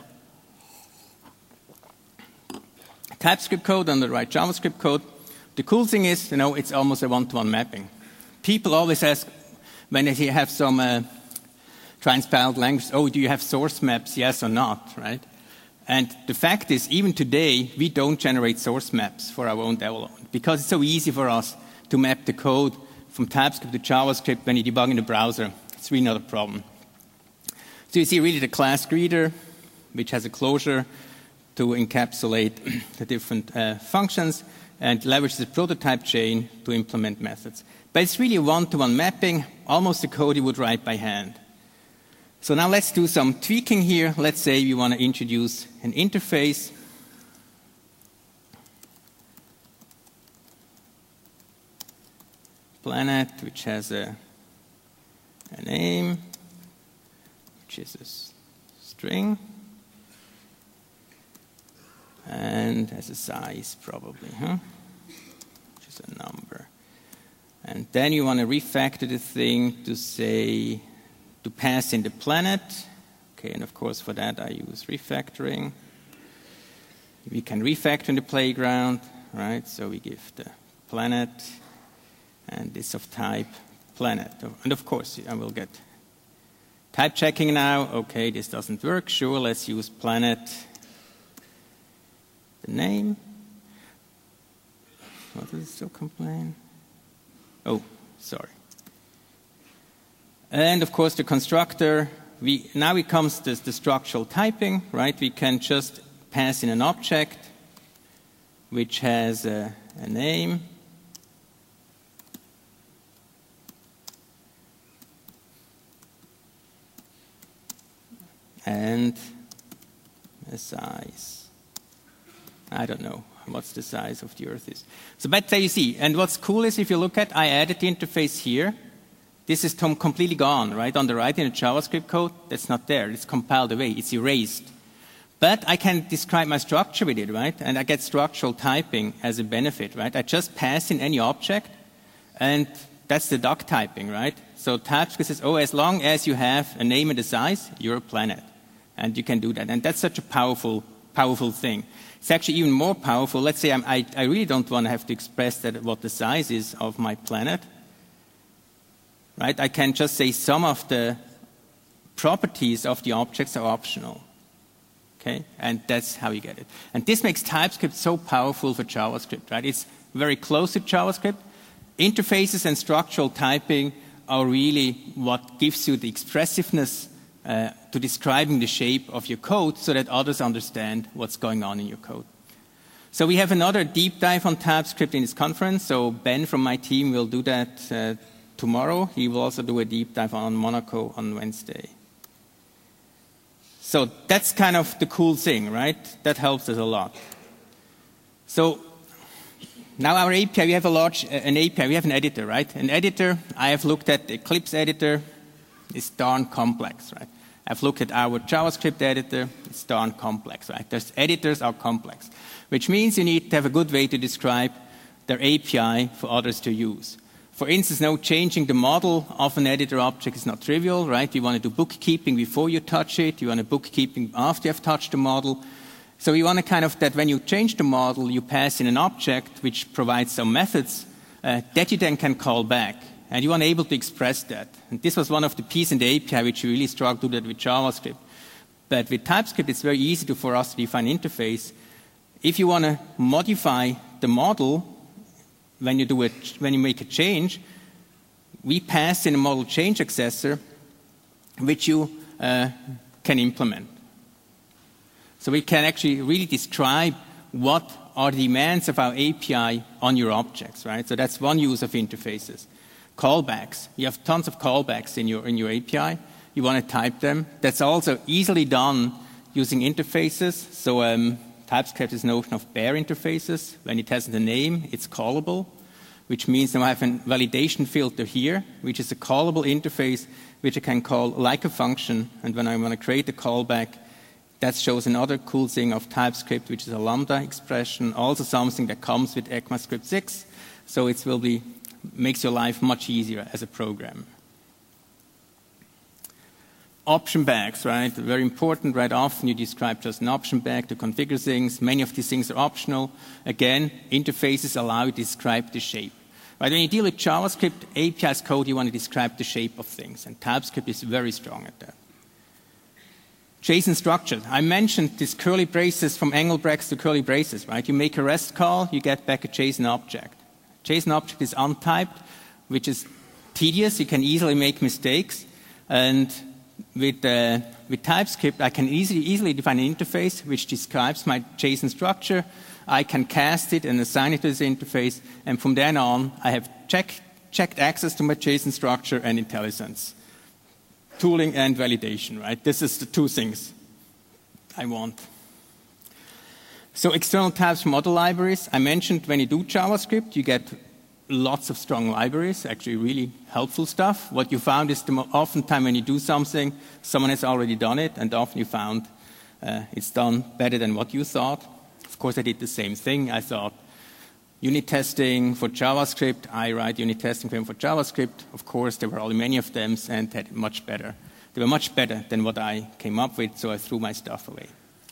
TypeScript code, on the right JavaScript code. The cool thing is, it's almost a one-to-one mapping. People always ask when they have some transparent language, do you have source maps, yes or not, right? And the fact is, even today, we don't generate source maps for our own development because it's so easy for us to map the code from TypeScript to JavaScript when you debug in the browser. It's really not a problem. So you see really the class greeter, which has a closure to encapsulate the different functions and leverages the prototype chain to implement methods. But it's really a one-to-one mapping, almost the code you would write by hand. So now let's do some tweaking here. Let's say we want to introduce an interface. Planet, which has a name, which is a string, and has a size probably, which is a number. And then you want to refactor the thing to say, to pass in the planet. Okay, and of course for that I use refactoring. We can refactor in the playground, right? So we give the planet and this of type planet. And of course I will get type checking now. Okay, this doesn't work. Sure, let's use planet. The name. What does it still complain? Oh, sorry. And of course the constructor, now it comes to the structural typing, right? We can just pass in an object which has a name and a size. I don't know what's the size of the Earth is. So but there you see. And what's cool is if you look at, I added the interface here. This is completely gone, right? On the right in the JavaScript code, that's not there. It's compiled away. It's erased. But I can describe my structure with it, right? And I get structural typing as a benefit, right? I just pass in any object, and that's the duck typing, right? So TypeScript says, oh, as long as you have a name and a size, you're a planet. And you can do that. And that's such a powerful thing. It's actually even more powerful. Let's say I really don't want to have to express that what the size is of my planet, right? I can just say some of the properties of the objects are optional. Okay, and that's how you get it. And this makes TypeScript so powerful for JavaScript, right? It's very close to JavaScript. Interfaces and structural typing are really what gives you the expressiveness to describing the shape of your code so that others understand what's going on in your code. So we have another deep dive on TypeScript in this conference. So Ben from my team will do that tomorrow. He will also do a deep dive on Monaco on Wednesday. So that's kind of the cool thing, right? That helps us a lot. So now our API, we have an API, we have an editor, right? An editor, I have looked at the Eclipse editor, it's darn complex, right? I've looked at our JavaScript editor, it's darn complex, right? Those editors are complex, which means you need to have a good way to describe their API for others to use. For instance, now changing the model of an editor object is not trivial, right? You want to do bookkeeping before you touch it. You want to bookkeeping after you have touched the model. So you want to kind of that when you change the model, you pass in an object which provides some methods that you then can call back. And you want to be able to express that. And this was one of the pieces in the API which we really struggled to do that with JavaScript. But with TypeScript, it's very easy for us to define an interface. If you want to modify the model, when you make a change, we pass in a model change accessor, which you can implement. So we can actually really describe what are the demands of our API on your objects, right? So that's one use of interfaces. Callbacks. You have tons of callbacks in your API. You want to type them. That's also easily done using interfaces. So TypeScript is notion of bare interfaces. When it has the name, it's callable, which means now I have a validation filter here, which is a callable interface, which I can call like a function. And when I want to create a callback, that shows another cool thing of TypeScript, which is a lambda expression, also something that comes with ECMAScript 6. So it makes your life much easier as a program. Option bags, right? Very important, right? Often you describe just an option bag to configure things. Many of these things are optional. Again, interfaces allow you to describe the shape. Right? When you deal with JavaScript, APIs code, you want to describe the shape of things. And TypeScript is very strong at that. JSON structure. I mentioned these curly braces from Engelbrechts to curly braces, right? You make a REST call, you get back a JSON object. JSON object is untyped, which is tedious. You can easily make mistakes. And with TypeScript, I can easily define an interface which describes my JSON structure. I can cast it and assign it to this interface. And from then on, I have checked access to my JSON structure and IntelliSense. Tooling and validation, right? This is the two things I want. So external types from other libraries. I mentioned when you do JavaScript, you get lots of strong libraries, actually really helpful stuff. What you found is oftentimes when you do something, someone has already done it, and often you found it's done better than what you thought. Of course, I did the same thing. I thought unit testing for JavaScript, I write unit testing for JavaScript. Of course, there were only many of them, and they were much better than what I came up with, so I threw my stuff away.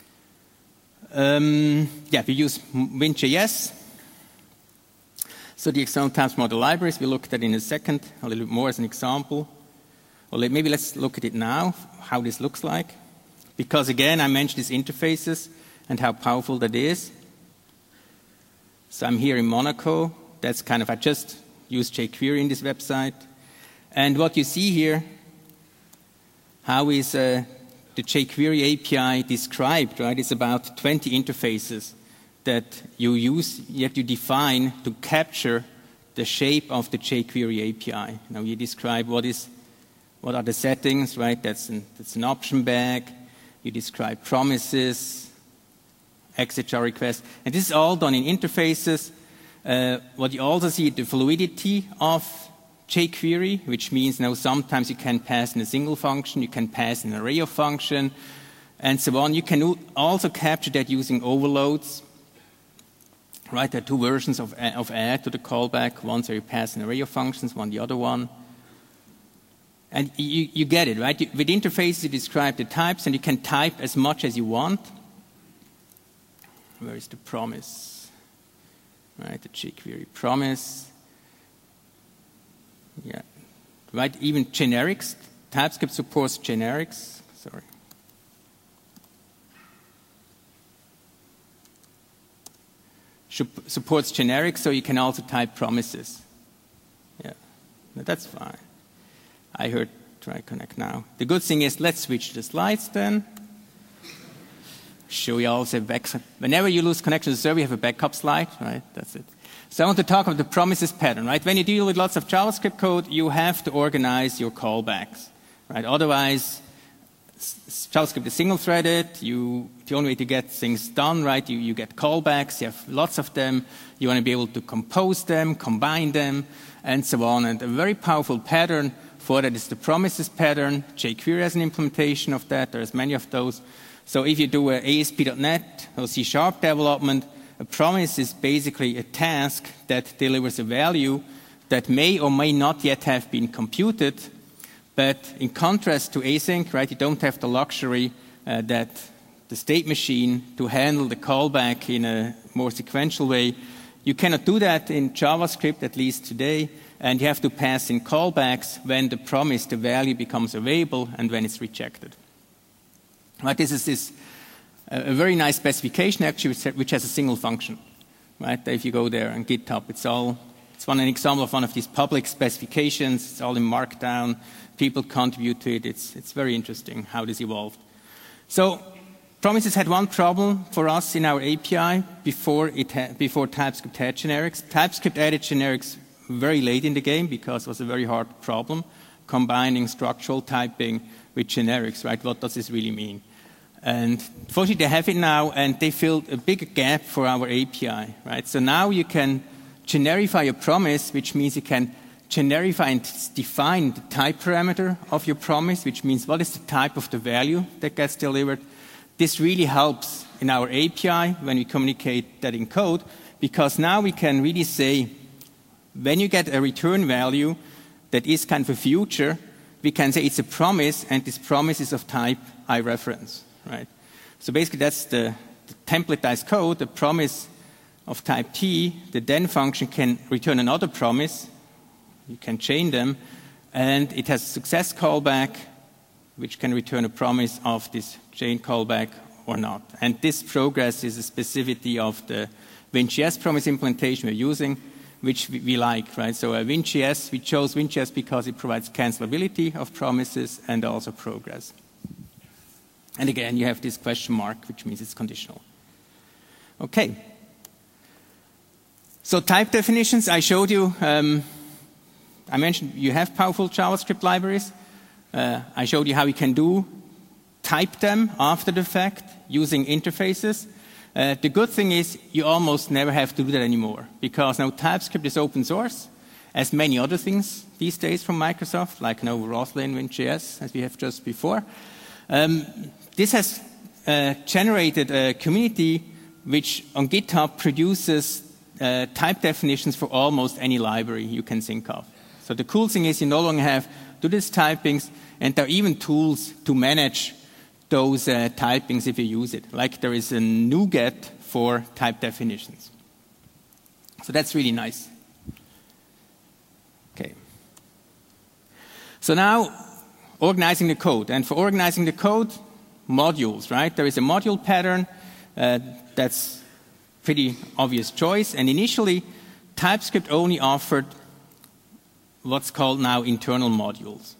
We use Win.js. So the external types model libraries, we'll look at that in a second, a little bit more as an example. Or maybe let's look at it now, how this looks like. Because again, I mentioned these interfaces and how powerful that is. So I'm here in Monaco. That's kind of, I just used jQuery in this website. And what you see here, how is the jQuery API described, right? It's about 20 interfaces that you define to capture the shape of the jQuery API. Now you describe what are the settings, right? That's an option bag. You describe promises, XHR requests. And this is all done in interfaces. What you also see, the fluidity of jQuery, which means now sometimes you can pass in a single function, you can pass in an array of functions, and so on. You can also capture that using overloads. Right, there are two versions of add to the callback. One where you pass an array of functions, one the other one. And you get it, right? With interfaces, you describe the types, and you can type as much as you want. Where is the promise? Right, the jQuery promise. Yeah, right, even generics. TypeScript supports generics. Sorry. Supports generics, so you can also type promises. Yeah, that's fine. I heard try connect now. The good thing is, let's switch the slides then. Show you also backup. Whenever you lose connection to the server, you have a backup slide, right? That's it. So I want to talk about the promises pattern, right? When you deal with lots of JavaScript code, you have to organize your callbacks, right? Otherwise, JavaScript is single-threaded. The only way to get things done, right? You get callbacks. You have lots of them. You want to be able to compose them, combine them, and so on. And a very powerful pattern for that is the promises pattern. jQuery has an implementation of that. There's many of those. So if you do a ASP.NET or C# development, a promise is basically a task that delivers a value that may or may not yet have been computed. But in contrast to async, right, you don't have the luxury that the state machine to handle the callback in a more sequential way. You cannot do that in JavaScript, at least today, and you have to pass in callbacks when the promise, the value becomes available and when it's rejected. Right, this is a very nice specification, actually, which has a single function. Right, if you go there on GitHub, it's an example of one of these public specifications. It's all in Markdown. People contribute to it. It's very interesting how this evolved. So promises had one problem for us in our API before TypeScript had generics. TypeScript added generics very late in the game because it was a very hard problem, combining structural typing with generics, right? What does this really mean? And fortunately, they have it now, and they filled a big gap for our API, right? So now you can generify a promise, which means you can generify and define the type parameter of your promise, which means what is the type of the value that gets delivered. This really helps in our API when we communicate that in code, because now we can really say, when you get a return value that is kind of a future, we can say it's a promise, and this promise is of type iReference, right? So basically that's the templatized code. The promise of type T, the then function can return another promise. You can chain them, and it has a success callback, which can return a promise of this chain callback or not. And this progress is a specificity of the WinJS promise implementation we're using, which we like, right? So WinJS, we chose WinJS because it provides cancelability of promises and also progress. And again, you have this question mark, which means it's conditional. Okay. So type definitions, I showed you. I mentioned you have powerful JavaScript libraries. I showed you how you can type them after the fact using interfaces. The good thing is you almost never have to do that anymore, because now TypeScript is open source, as many other things these days from Microsoft, like now Roslyn, WinJS, as we have just before. This has generated a community which on GitHub produces type definitions for almost any library you can think of. So the cool thing is you no longer have to do these typings, and there are even tools to manage those typings if you use it. Like there is a NuGet for type definitions. So that's really nice. Okay. So now, organizing the code. And for organizing the code, modules, right? There is a module pattern that's pretty obvious choice. And initially, TypeScript only offered what's called now internal modules.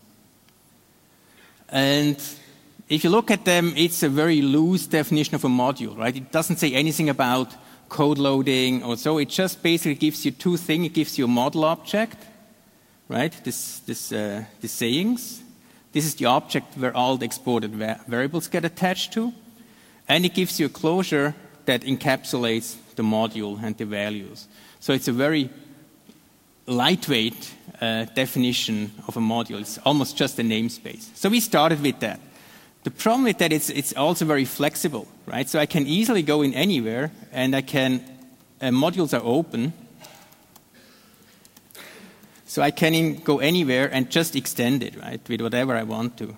And if you look at them, it's a very loose definition of a module, right? It doesn't say anything about code loading or so. It just basically gives you two things. It gives you a model object, right? This sayings. This is the object where all the exported variables get attached to. And it gives you a closure that encapsulates the module and the values. So it's a very lightweight definition of a module. It's almost just a namespace. So we started with that. The problem with that is it's also very flexible, right? So I can easily go in anywhere, and modules are open. So I can go anywhere and just extend it, right, with whatever I want to.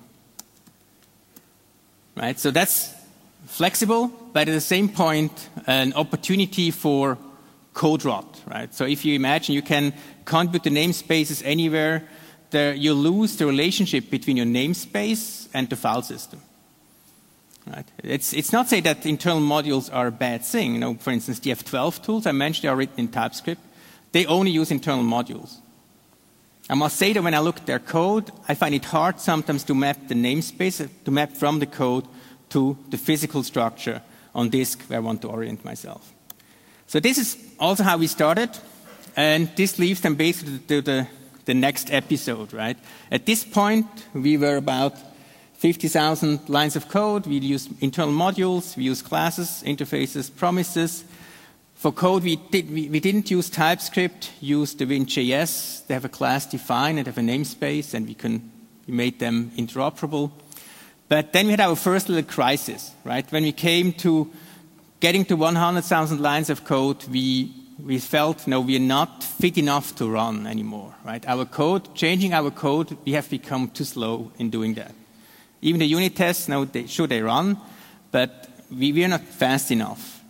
Right? So that's flexible, but at the same point, an opportunity for code rot, right? So if you imagine you can contribute the namespaces anywhere, you lose the relationship between your namespace and the file system. Right? It's not say that internal modules are a bad thing. You know, for instance, the F12 tools I mentioned are written in TypeScript. They only use internal modules. I must say that when I look at their code, I find it hard sometimes to map the namespace, to map from the code to the physical structure on disk where I want to orient myself. So this is also how we started, and this leads them basically to the next episode, right? At this point, we were about 50,000 lines of code. We use internal modules, we use classes, interfaces, promises. For code, we didn't use TypeScript, used the Win.js. They have a class defined and have a namespace, and we made them interoperable. But then we had our first little crisis, right? When we came to getting to 100,000 lines of code, we felt, no, we are not fit enough to run anymore, right? Our code, changing our code, we have become too slow in doing that. Even the unit tests, now they run, but we are not fast enough.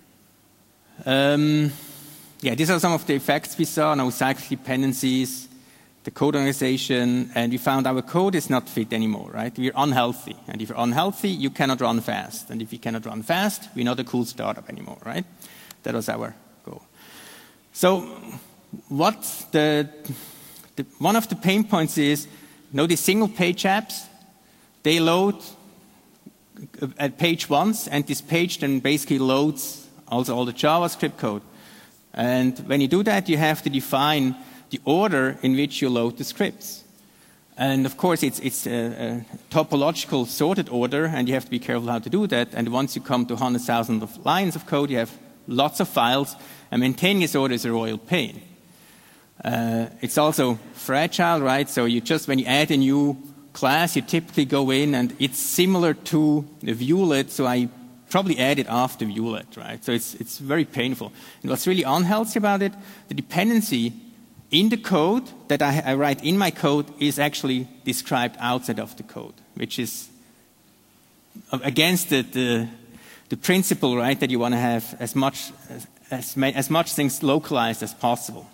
These are some of the effects we saw, now cycle dependencies, the code organization, and we found our code is not fit anymore, right? We're unhealthy. And if you're unhealthy, you cannot run fast. And if you cannot run fast, we're not a cool startup anymore, right? That was our goal. So what one of the pain points is, these single-page apps, they load at page once, and this page then basically loads also all the JavaScript code. And when you do that, you have to define the order in which you load the scripts. And of course, it's a topological sorted order, and you have to be careful how to do that. And once you come to 100,000 of lines of code, you have lots of files, and maintaining this order is a royal pain. It's also fragile, right? So when you add a new class, you typically go in, and it's similar to the view-let, so I probably add it after view-let, right? So it's very painful. And what's really unhealthy about it, the dependency in the code that I write in my code is actually described outside of the code, which is against the principle, right, that you want to have as much things localized as possible.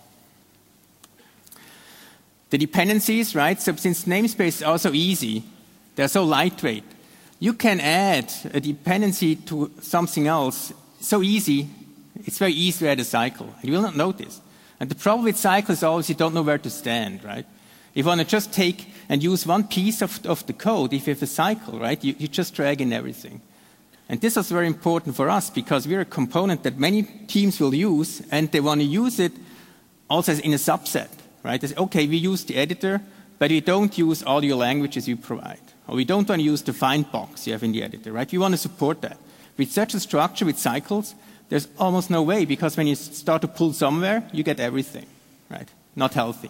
The dependencies, right, so since namespace is also easy, they're so lightweight, you can add a dependency to something else so easy, it's very easy to add a cycle, and you will not notice. And the problem with cycles is always you don't know where to stand, right? If you want to just take and use one piece of the code, if you have a cycle, right, you just drag in everything. And this is very important for us because we're a component that many teams will use, and they want to use it also in a subset, right? They say, okay, we use the editor, but we don't use all your languages you provide. Or we don't want to use the find box you have in the editor, right? We want to support that. With such a structure, with cycles, there's almost no way, because when you start to pull somewhere, you get everything, right? Not healthy.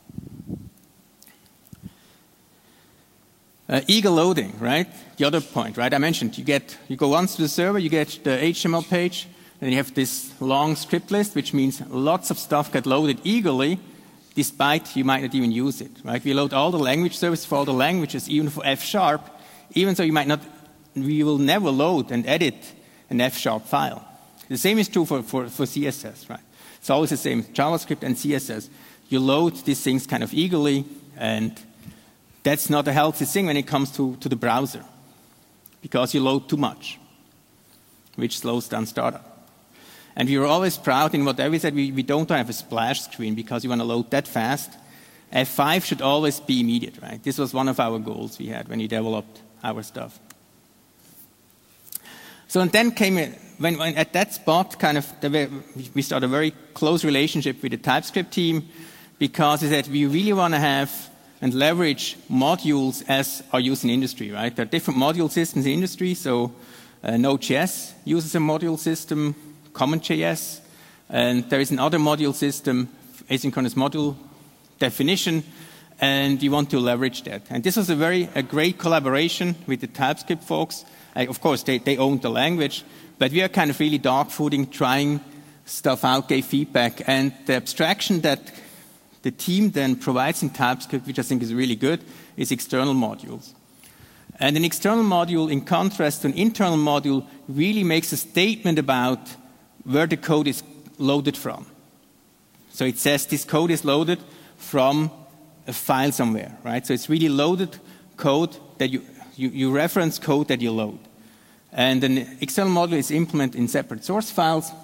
Eager loading, right? The other point, right? I mentioned you go once to the server, you get the HTML page, and you have this long script list, which means lots of stuff get loaded eagerly, despite you might not even use it, right? We load all the language services for all the languages, even for F#, even so we will never load and edit an F# file. The same is true for CSS, right? It's always the same, JavaScript and CSS. You load these things kind of eagerly, and that's not a healthy thing when it comes to the browser, because you load too much, which slows down startup. And we were always proud in whatever we said, we don't have a splash screen because you want to load that fast. F5 should always be immediate, right? This was one of our goals we had when we developed our stuff. So and then came when at that spot, we started a very close relationship with the TypeScript team, because we said we really want to have and leverage modules as are used in industry, right? There are different module systems in industry, so Node.js uses a module system, Common.js, and there is another module system, asynchronous module definition, and you want to leverage that. And this was a great collaboration with the TypeScript folks. Of course, they owned the language, but we are kind of really dogfooding, trying stuff out, gave feedback, and the abstraction that the team then provides in TypeScript, which I think is really good, is external modules. And an external module, in contrast to an internal module, really makes a statement about where the code is loaded from. So it says this code is loaded from a file somewhere, right? So it's really loaded code that you reference code that you load. And an external module is implemented in separate source files,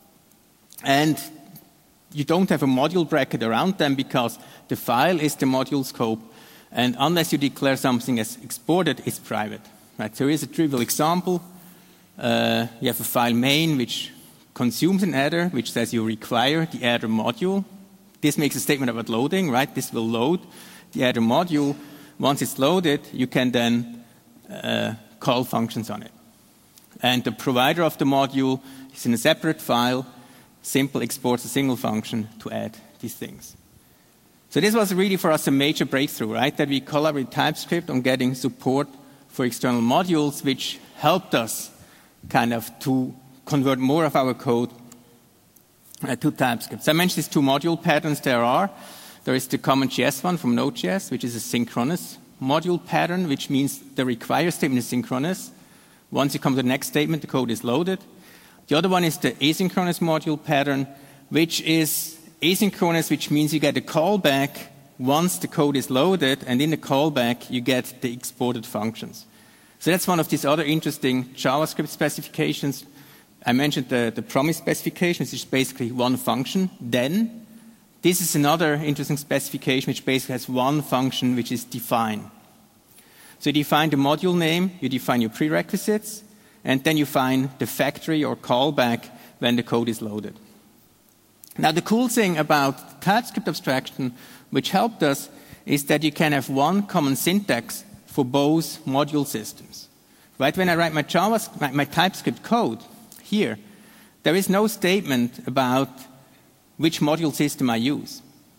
and you don't have a module bracket around them because the file is the module scope, and unless you declare something as exported, it's private. Right? So here's a trivial example. You have a file main which consumes an adder, which says you require the adder module. This makes a statement about loading, right? This will load the adder module. Once it's loaded, you can then call functions on it. And the provider of the module is in a separate file, simple exports a single function to add these things. So this was really for us a major breakthrough, right? That we collaborated with TypeScript on getting support for external modules, which helped us kind of to convert more of our code to TypeScript. So I mentioned these two module patterns there are. There is the CommonJS one from Node.js, which is a synchronous module pattern, which means the require statement is synchronous. Once you come to the next statement, the code is loaded. The other one is the asynchronous module pattern, which is asynchronous, which means you get a callback once the code is loaded, and in the callback, you get the exported functions. So that's one of these other interesting JavaScript specifications. I mentioned the promise specification, which is basically one function, then. This is another interesting specification, which basically has one function, which is define. So you define the module name, you define your prerequisites, and then you find the factory or callback when the code is loaded. Now, the cool thing about TypeScript abstraction, which helped us, is that you can have one common syntax for both module systems. Right? When I write my TypeScript code here, there is no statement about which module system I use.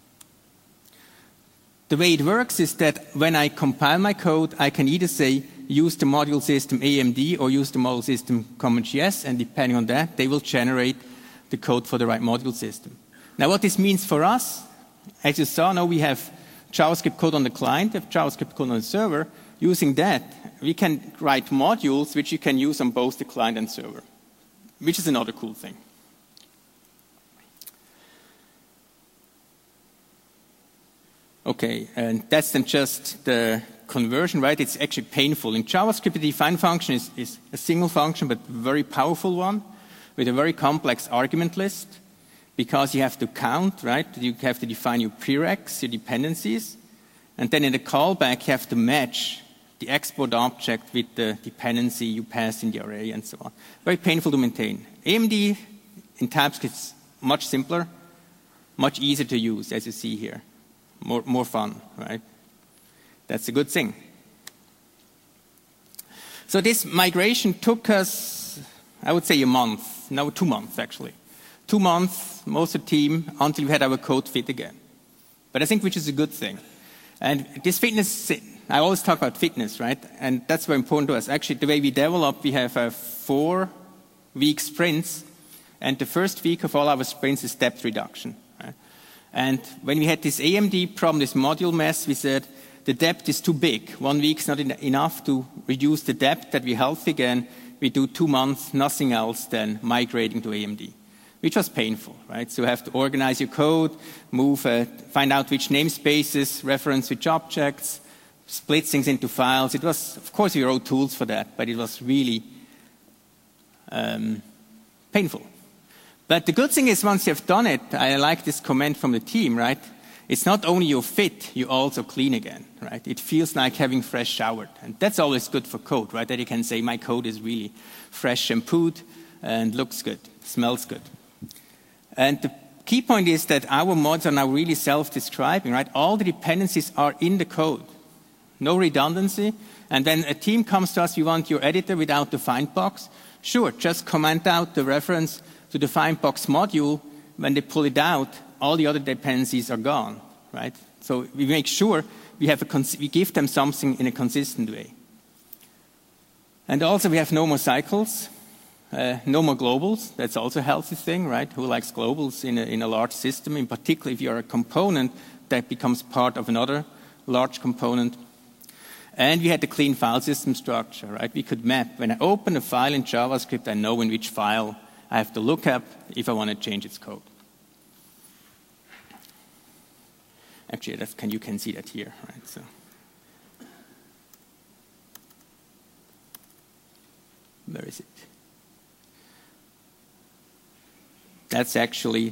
The way it works is that when I compile my code, I can either say use the module system AMD or use the module system CommonJS, and depending on that, they will generate the code for the right module system. Now, what this means for us, as you saw, now we have JavaScript code on the client, we have JavaScript code on the server. Using that, we can write modules which you can use on both the client and server, which is another cool thing. Okay, and that's then just the conversion, right? It's actually painful. In JavaScript, the define function is a single function, but very powerful one, with a very complex argument list, because you have to count, right? You have to define your prereqs, your dependencies, and then in the callback, you have to match the export object with the dependency you pass in the array and so on. Very painful to maintain. AMD in TypeScript is much simpler, much easier to use, as you see here. More fun, right? That's a good thing. So this migration took us, I would say, a month. No, 2 months, actually. 2 months, most of the team, until we had our code fit again. But I think which is a good thing. And this fitness, I always talk about fitness, right? And that's very important to us. Actually, the way we develop, we have 4-week sprints, and the first week of all our sprints is depth reduction. Right? And when we had this AMD problem, this module mess, we said the depth is too big. 1 week is not enough to reduce the depth that we healthy again. We do 2 months, nothing else than migrating to AMD, which was painful, right? So you have to organize your code, move, find out which namespaces, reference which objects, split things into files. It was, of course, we wrote tools for that, but it was really painful. But the good thing is once you've done it, I like this comment from the team, right? It's not only you fit, you also clean again, right? It feels like having fresh showered. And that's always good for code, right? That you can say, my code is really fresh shampooed and looks good, smells good. And the key point is that our mods are now really self-describing, right? All the dependencies are in the code. No redundancy. And when a team comes to us, we want your editor without the findbox. Sure, just comment out the reference to the findbox module. When they pull it out, all the other dependencies are gone, right? So we make sure we give them something in a consistent way. And also we have no more cycles, no more globals. That's also a healthy thing, right? Who likes globals in a large system, in particular if you're a component that becomes part of another large component. And we had the clean file system structure, right? We could map. When I open a file in JavaScript, I know in which file I have to look up if I want to change its code. Actually, you can see that here, right? So, where is it? That's actually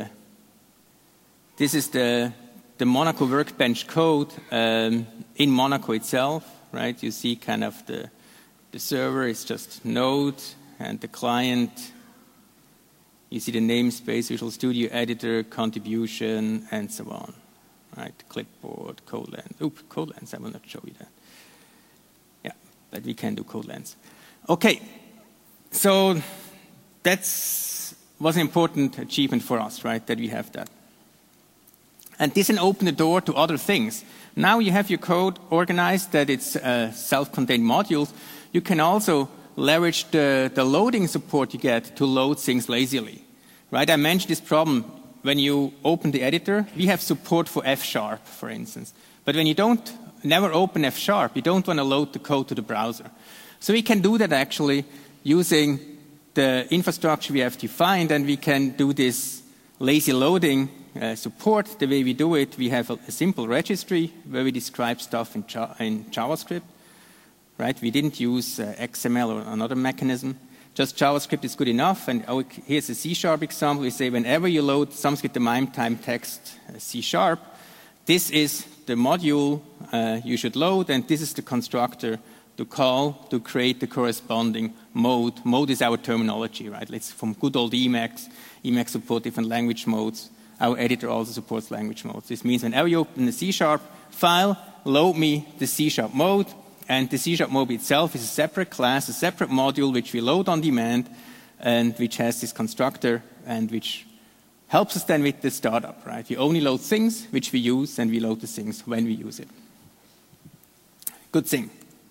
this is the Monaco Workbench code in Monaco itself, right? You see kind of the server is just Node, and the client, you see the namespace, Visual Studio Editor, contribution, and so on, right? Clipboard, CodeLens. CodeLens, I will not show you that. Yeah, but we can do CodeLens. Okay, so was an important achievement for us, right, that we have that. And this can open the door to other things. Now you have your code organized that it's self-contained modules. You can also leverage the loading support you get to load things lazily. Right? I mentioned this problem when you open the editor. We have support for F#, for instance. But when you never open F#, you don't want to load the code to the browser. So we can do that actually using the infrastructure we have defined, and we can do this lazy loading support. The way we do it, we have a simple registry where we describe stuff in JavaScript. Right? We didn't use XML or another mechanism. Just JavaScript is good enough. And here's a C# example. We say whenever you load Samskript MIME time text C#, this is the module you should load, and this is the constructor to call to create the corresponding mode. Mode is our terminology, right? It's from good old Emacs. Emacs support different language modes. Our editor also supports language modes. This means whenever you open the C# file, load me the C# mode, and the C# mode itself is a separate class, a separate module which we load on demand, and which has this constructor, and which helps us then with the startup, right? We only load things which we use, and we load the things when we use it. Good thing.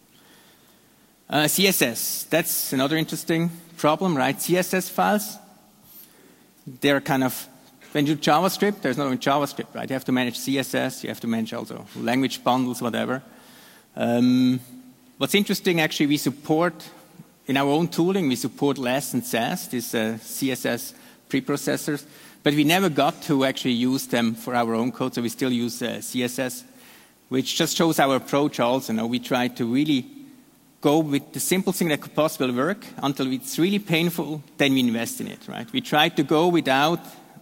CSS, that's another interesting problem, right? CSS files, they're kind of, when you do JavaScript, there's not only JavaScript, right? You have to manage CSS, you have to manage also language bundles, whatever. What's interesting, actually, we support, in our own tooling, we support Less and Sass, these CSS preprocessors, but we never got to actually use them for our own code, so we still use CSS, which just shows our approach also. Now, we try to really go with the simple thing that could possibly work until it's really painful, then we invest in it, right? We try to go without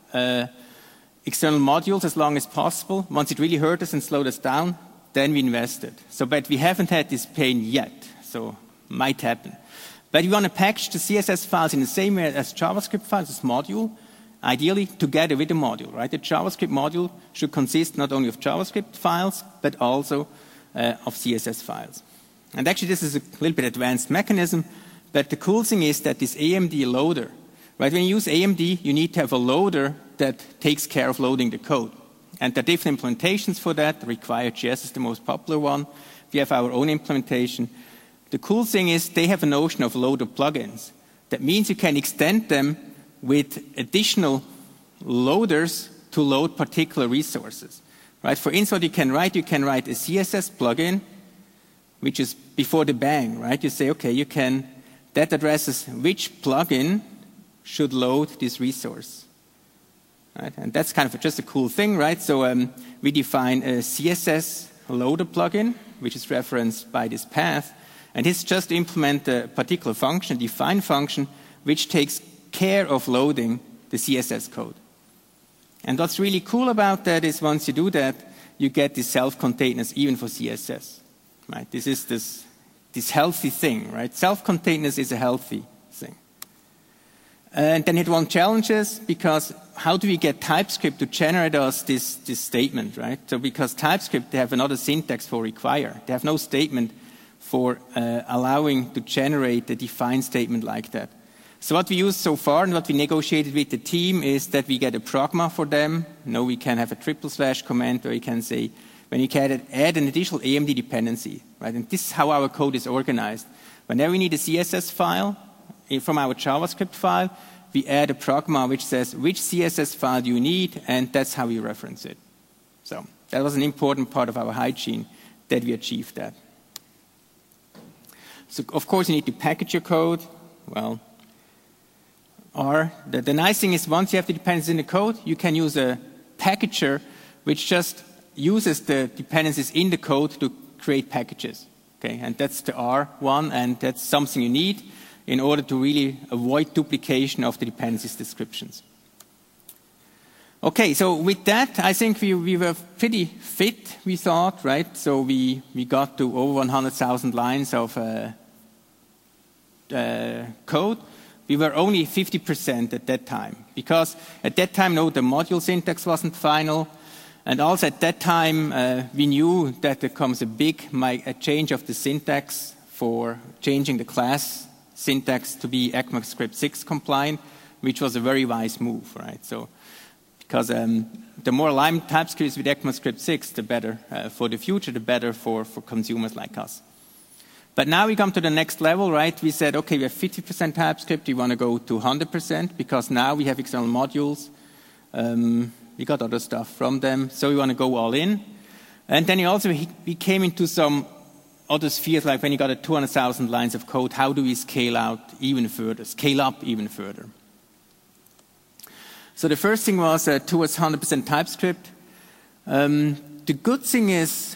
external modules as long as possible. Once it really hurt us and slowed us down, then we invested. So, but we haven't had this pain yet, so might happen. But we want to package the CSS files in the same way as JavaScript files, as module, ideally together with the module, right? The JavaScript module should consist not only of JavaScript files, but also of CSS files. And actually, this is a little bit advanced mechanism, but the cool thing is that this AMD loader, right? When you use AMD, you need to have a loader that takes care of loading the code. And there are different implementations for that. Require.js is the most popular one. We have our own implementation. The cool thing is they have a notion of loader plugins. That means you can extend them with additional loaders to load particular resources. Right? For instance, what you can write a CSS plugin, which is before the bang, right? You say, okay, that addresses which plugin should load this resource. Right? And that's kind of just a cool thing, right? So we define a CSS loader plugin, which is referenced by this path, and it's just to implement a particular function, define function, which takes care of loading the CSS code. And what's really cool about that is once you do that, you get this self-containedness even for CSS. Right? This is this healthy thing, right? Self-containedness is a healthy thing. And then it won challenges because how do we get TypeScript to generate us this statement, right? So because TypeScript, they have another syntax for require. They have no statement for allowing to generate a define statement like that. So what we used so far and what we negotiated with the team is that we get a pragma for them. Now we can have a / command where you can say, when you can add an additional AMD dependency, right? And this is how our code is organized. Whenever we need a CSS file from our JavaScript file, we add a pragma which says which CSS file do you need, and that's how we reference it. So that was an important part of our hygiene, that we achieved that. So of course you need to package your code. Well, the nice thing is once you have the dependencies in the code, you can use a packager which just uses the dependencies in the code to create packages. Okay, and that's the R one, and that's something you need in order to really avoid duplication of the dependencies descriptions. Okay, so with that, I think we were pretty fit, we thought, right? So we got to over 100,000 lines of code. We were only 50% at that time, because at that time, no, the module syntax wasn't final. And also at that time, we knew that there comes a change of the syntax for changing the class syntax to be ECMAScript 6 compliant, which was a very wise move, right? So, because the more aligned TypeScript is with ECMAScript 6, the better for the future, the better for consumers like us. But now we come to the next level, right? We said, okay, we have 50% TypeScript, we want to go to 100%, because now we have external modules. We got other stuff from them, so we want to go all in. And then we came into some other spheres, like when you got 200,000 lines of code, how do we scale up even further? So the first thing was towards 100% TypeScript. The good thing is,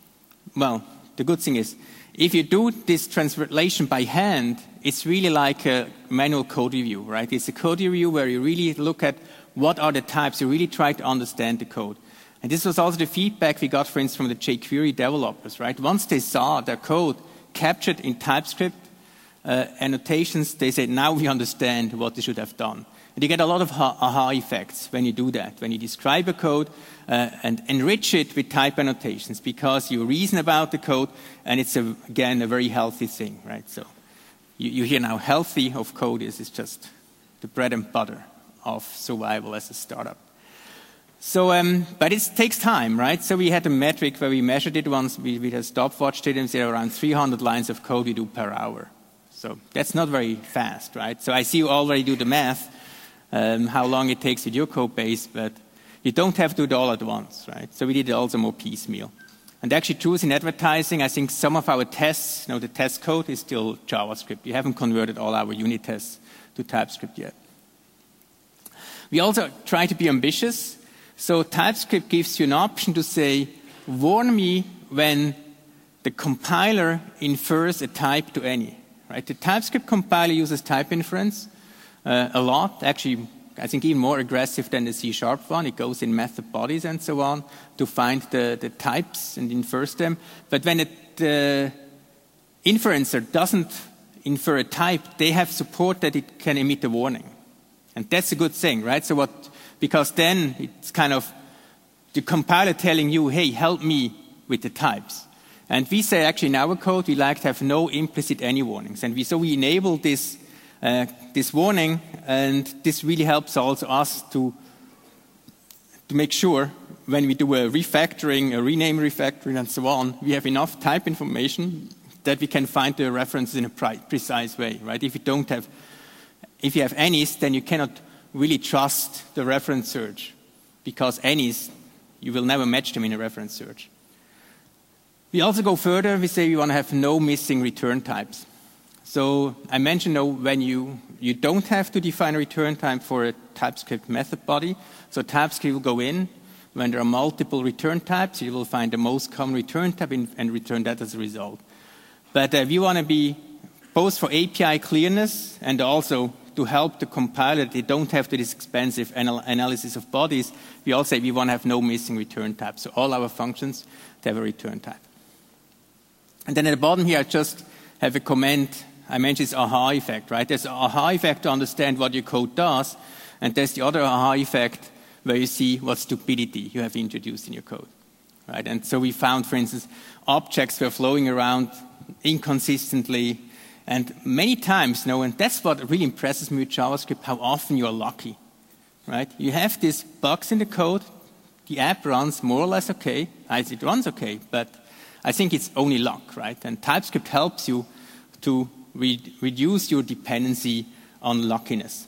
if you do this translation by hand, it's really like a manual code review, right? It's a code review where you really look at what are the types, you really try to understand the code. And this was also the feedback we got, for instance, from the jQuery developers, right? Once they saw their code captured in TypeScript annotations, they said, now we understand what they should have done. And you get a lot of aha effects when you do that, when you describe a code and enrich it with type annotations, because you reason about the code, and it's, again, a very healthy thing, right? So you hear now healthy of code is just the bread and butter of survival as a startup. So, but it takes time, right? So we had a metric where we measured it once, we had stopwatched it, and said around 300 lines of code we do per hour. So that's not very fast, right? So I see you already do the math, how long it takes with your code base, but you don't have to do it all at once, right? So we did it also more piecemeal. And actually, truth in advertising, I think some of our tests, the test code is still JavaScript. We haven't converted all our unit tests to TypeScript yet. We also try to be ambitious. So TypeScript gives you an option to say, warn me when the compiler infers a type to any. Right? The TypeScript compiler uses type inference a lot. Actually, I think even more aggressive than the C# one. It goes in method bodies and so on to find the types and infers them. But when the inferencer doesn't infer a type, they have support that it can emit a warning. And that's a good thing, right? So because then it's kind of the compiler telling you, hey, help me with the types. And we say actually in our code, we like to have no implicit any warnings. And so we enable this warning, and this really helps also us to make sure when we do a refactoring, a rename refactoring and so on, we have enough type information that we can find the references in a precise way, right? If you have any's, then you cannot really trust the reference search, because any's, you will never match them in a reference search. We also go further. We say we want to have no missing return types. So I mentioned when you don't have to define a return type for a TypeScript method body. So TypeScript will go in. When there are multiple return types, you will find the most common return type and return that as a result. But we want to be both for API clearness and also to help the compiler that they don't have to do this expensive analysis of bodies. We also say we want to have no missing return types. So all our functions, they have a return type. And then at the bottom here, I just have a comment. I mentioned this aha effect, right? There's an aha effect to understand what your code does, and there's the other aha effect where you see what stupidity you have introduced in your code, right? And so we found, for instance, objects were flowing around inconsistently, And many times, and that's what really impresses me with JavaScript, how often you're lucky, right? You have these bugs in the code, the app runs more or less okay, it runs okay, but I think it's only luck, right? And TypeScript helps you to reduce your dependency on luckiness.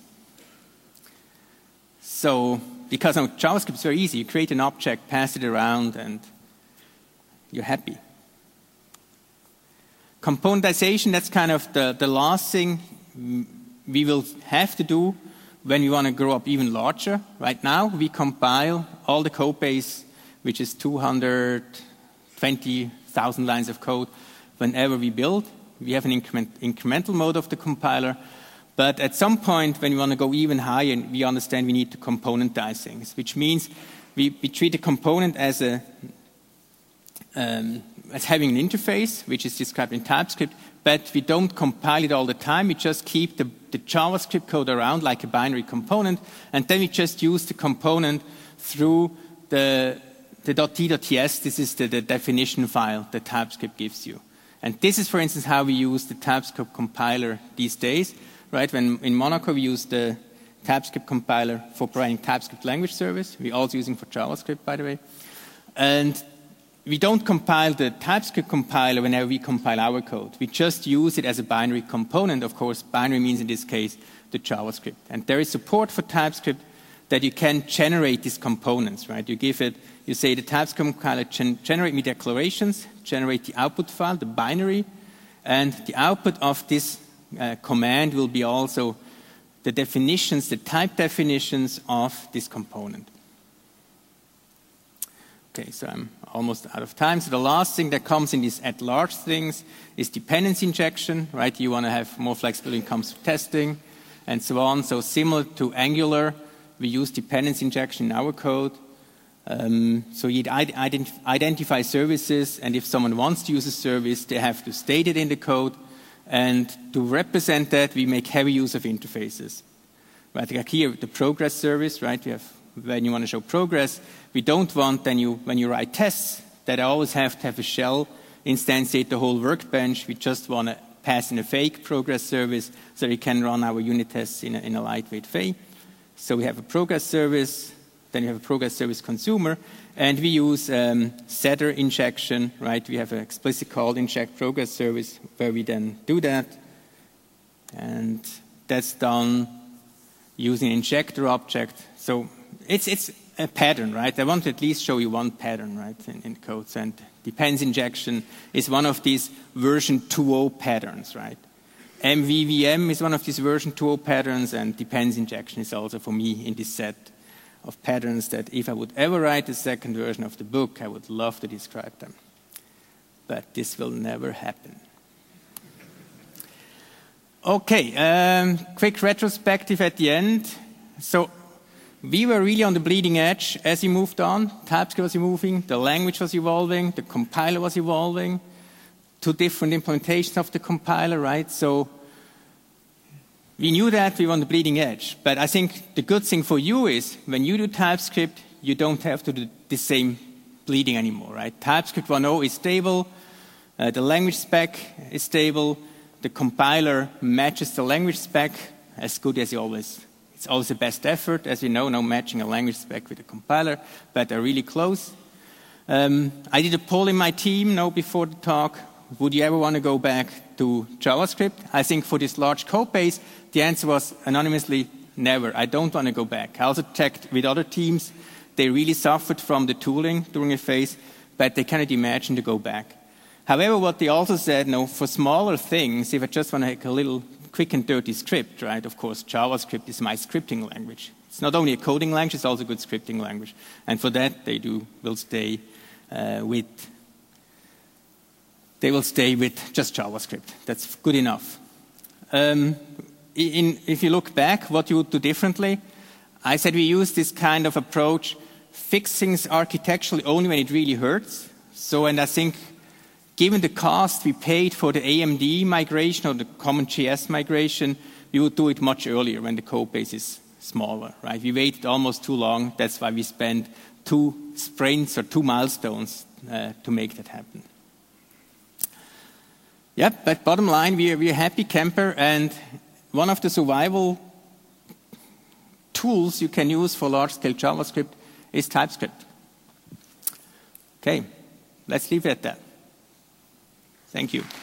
So, because JavaScript is very easy, you create an object, pass it around, and you're happy. Componentization, that's kind of the last thing we will have to do when we want to grow up even larger. Right now, we compile all the code base, which is 220,000 lines of code, whenever we build. We have an incremental mode of the compiler. But at some point, when we want to go even higher, we understand we need to componentize things, which means we treat a component as having an interface, which is described in TypeScript, but we don't compile it all the time. We just keep the JavaScript code around like a binary component, and then we just use the component through the .t.ts. This is the definition file that TypeScript gives you. And this is, for instance, how we use the TypeScript compiler these days. Right? When in Monaco, we use the TypeScript compiler for providing TypeScript language service. We're also using for JavaScript, by the way. And we don't compile the TypeScript compiler whenever we compile our code. We just use it as a binary component. Of course, binary means in this case the JavaScript. And there is support for TypeScript that you can generate these components, right? You say the TypeScript compiler generate me declarations, generate the output file, the binary, and the output of this command will be also the definitions, the type definitions of this component. Okay, so I'm almost out of time. So the last thing that comes in these at-large things is dependency injection, right? You want to have more flexibility when it comes to testing and so on. So similar to Angular, we use dependency injection in our code. So you identify services, and if someone wants to use a service, they have to state it in the code. And to represent that, we make heavy use of interfaces. Right, like here, the progress service, right? When you want to show progress, we don't want when you write tests that I always have to have a shell instantiate the whole workbench. We just want to pass in a fake progress service so we can run our unit tests in a lightweight way. So we have a progress service, then you have a progress service consumer, and we use setter injection, right? We have an explicit call inject progress service where we then do that. And that's done using injector object. So it's a pattern, right? I want to at least show you one pattern, right, in codes. And depends injection is one of these version 2.0 patterns, right? MVVM is one of these version 2.0 patterns, and depends injection is also for me in this set of patterns that if I would ever write a second version of the book, I would love to describe them. But this will never happen. Okay, quick retrospective at the end. So we were really on the bleeding edge as we moved on. TypeScript was evolving, the language was evolving, the compiler was evolving, 2 different implementations of the compiler, right? So we knew that we were on the bleeding edge. But I think the good thing for you is when you do TypeScript, you don't have to do the same bleeding anymore, right? TypeScript 1.0 is stable. The language spec is stable. The compiler matches the language spec as good as you always. It's always the best effort. As you know, no matching a language spec with a compiler, but they're really close. I did a poll in my team before the talk. Would you ever want to go back to JavaScript? I think for this large code base, the answer was anonymously, never. I don't want to go back. I also checked with other teams. They really suffered from the tooling during a phase, but they cannot imagine to go back. However, what they also said, for smaller things, if I just want to make a little quick and dirty script, right? Of course, JavaScript is my scripting language. It's not only a coding language, it's also a good scripting language. And for that, they will stay with just JavaScript. That's good enough. If you look back, what you would do differently, I said we use this kind of approach, fix things architecturally only when it really hurts. So, and I think given the cost we paid for the AMD migration or the CommonJS migration, we would do it much earlier when the code base is smaller, right? We waited almost too long. That's why we spent 2 sprints or 2 milestones to make that happen. Yep, but bottom line, we're a happy camper, and one of the survival tools you can use for large-scale JavaScript is TypeScript. Okay, let's leave it at that. Thank you.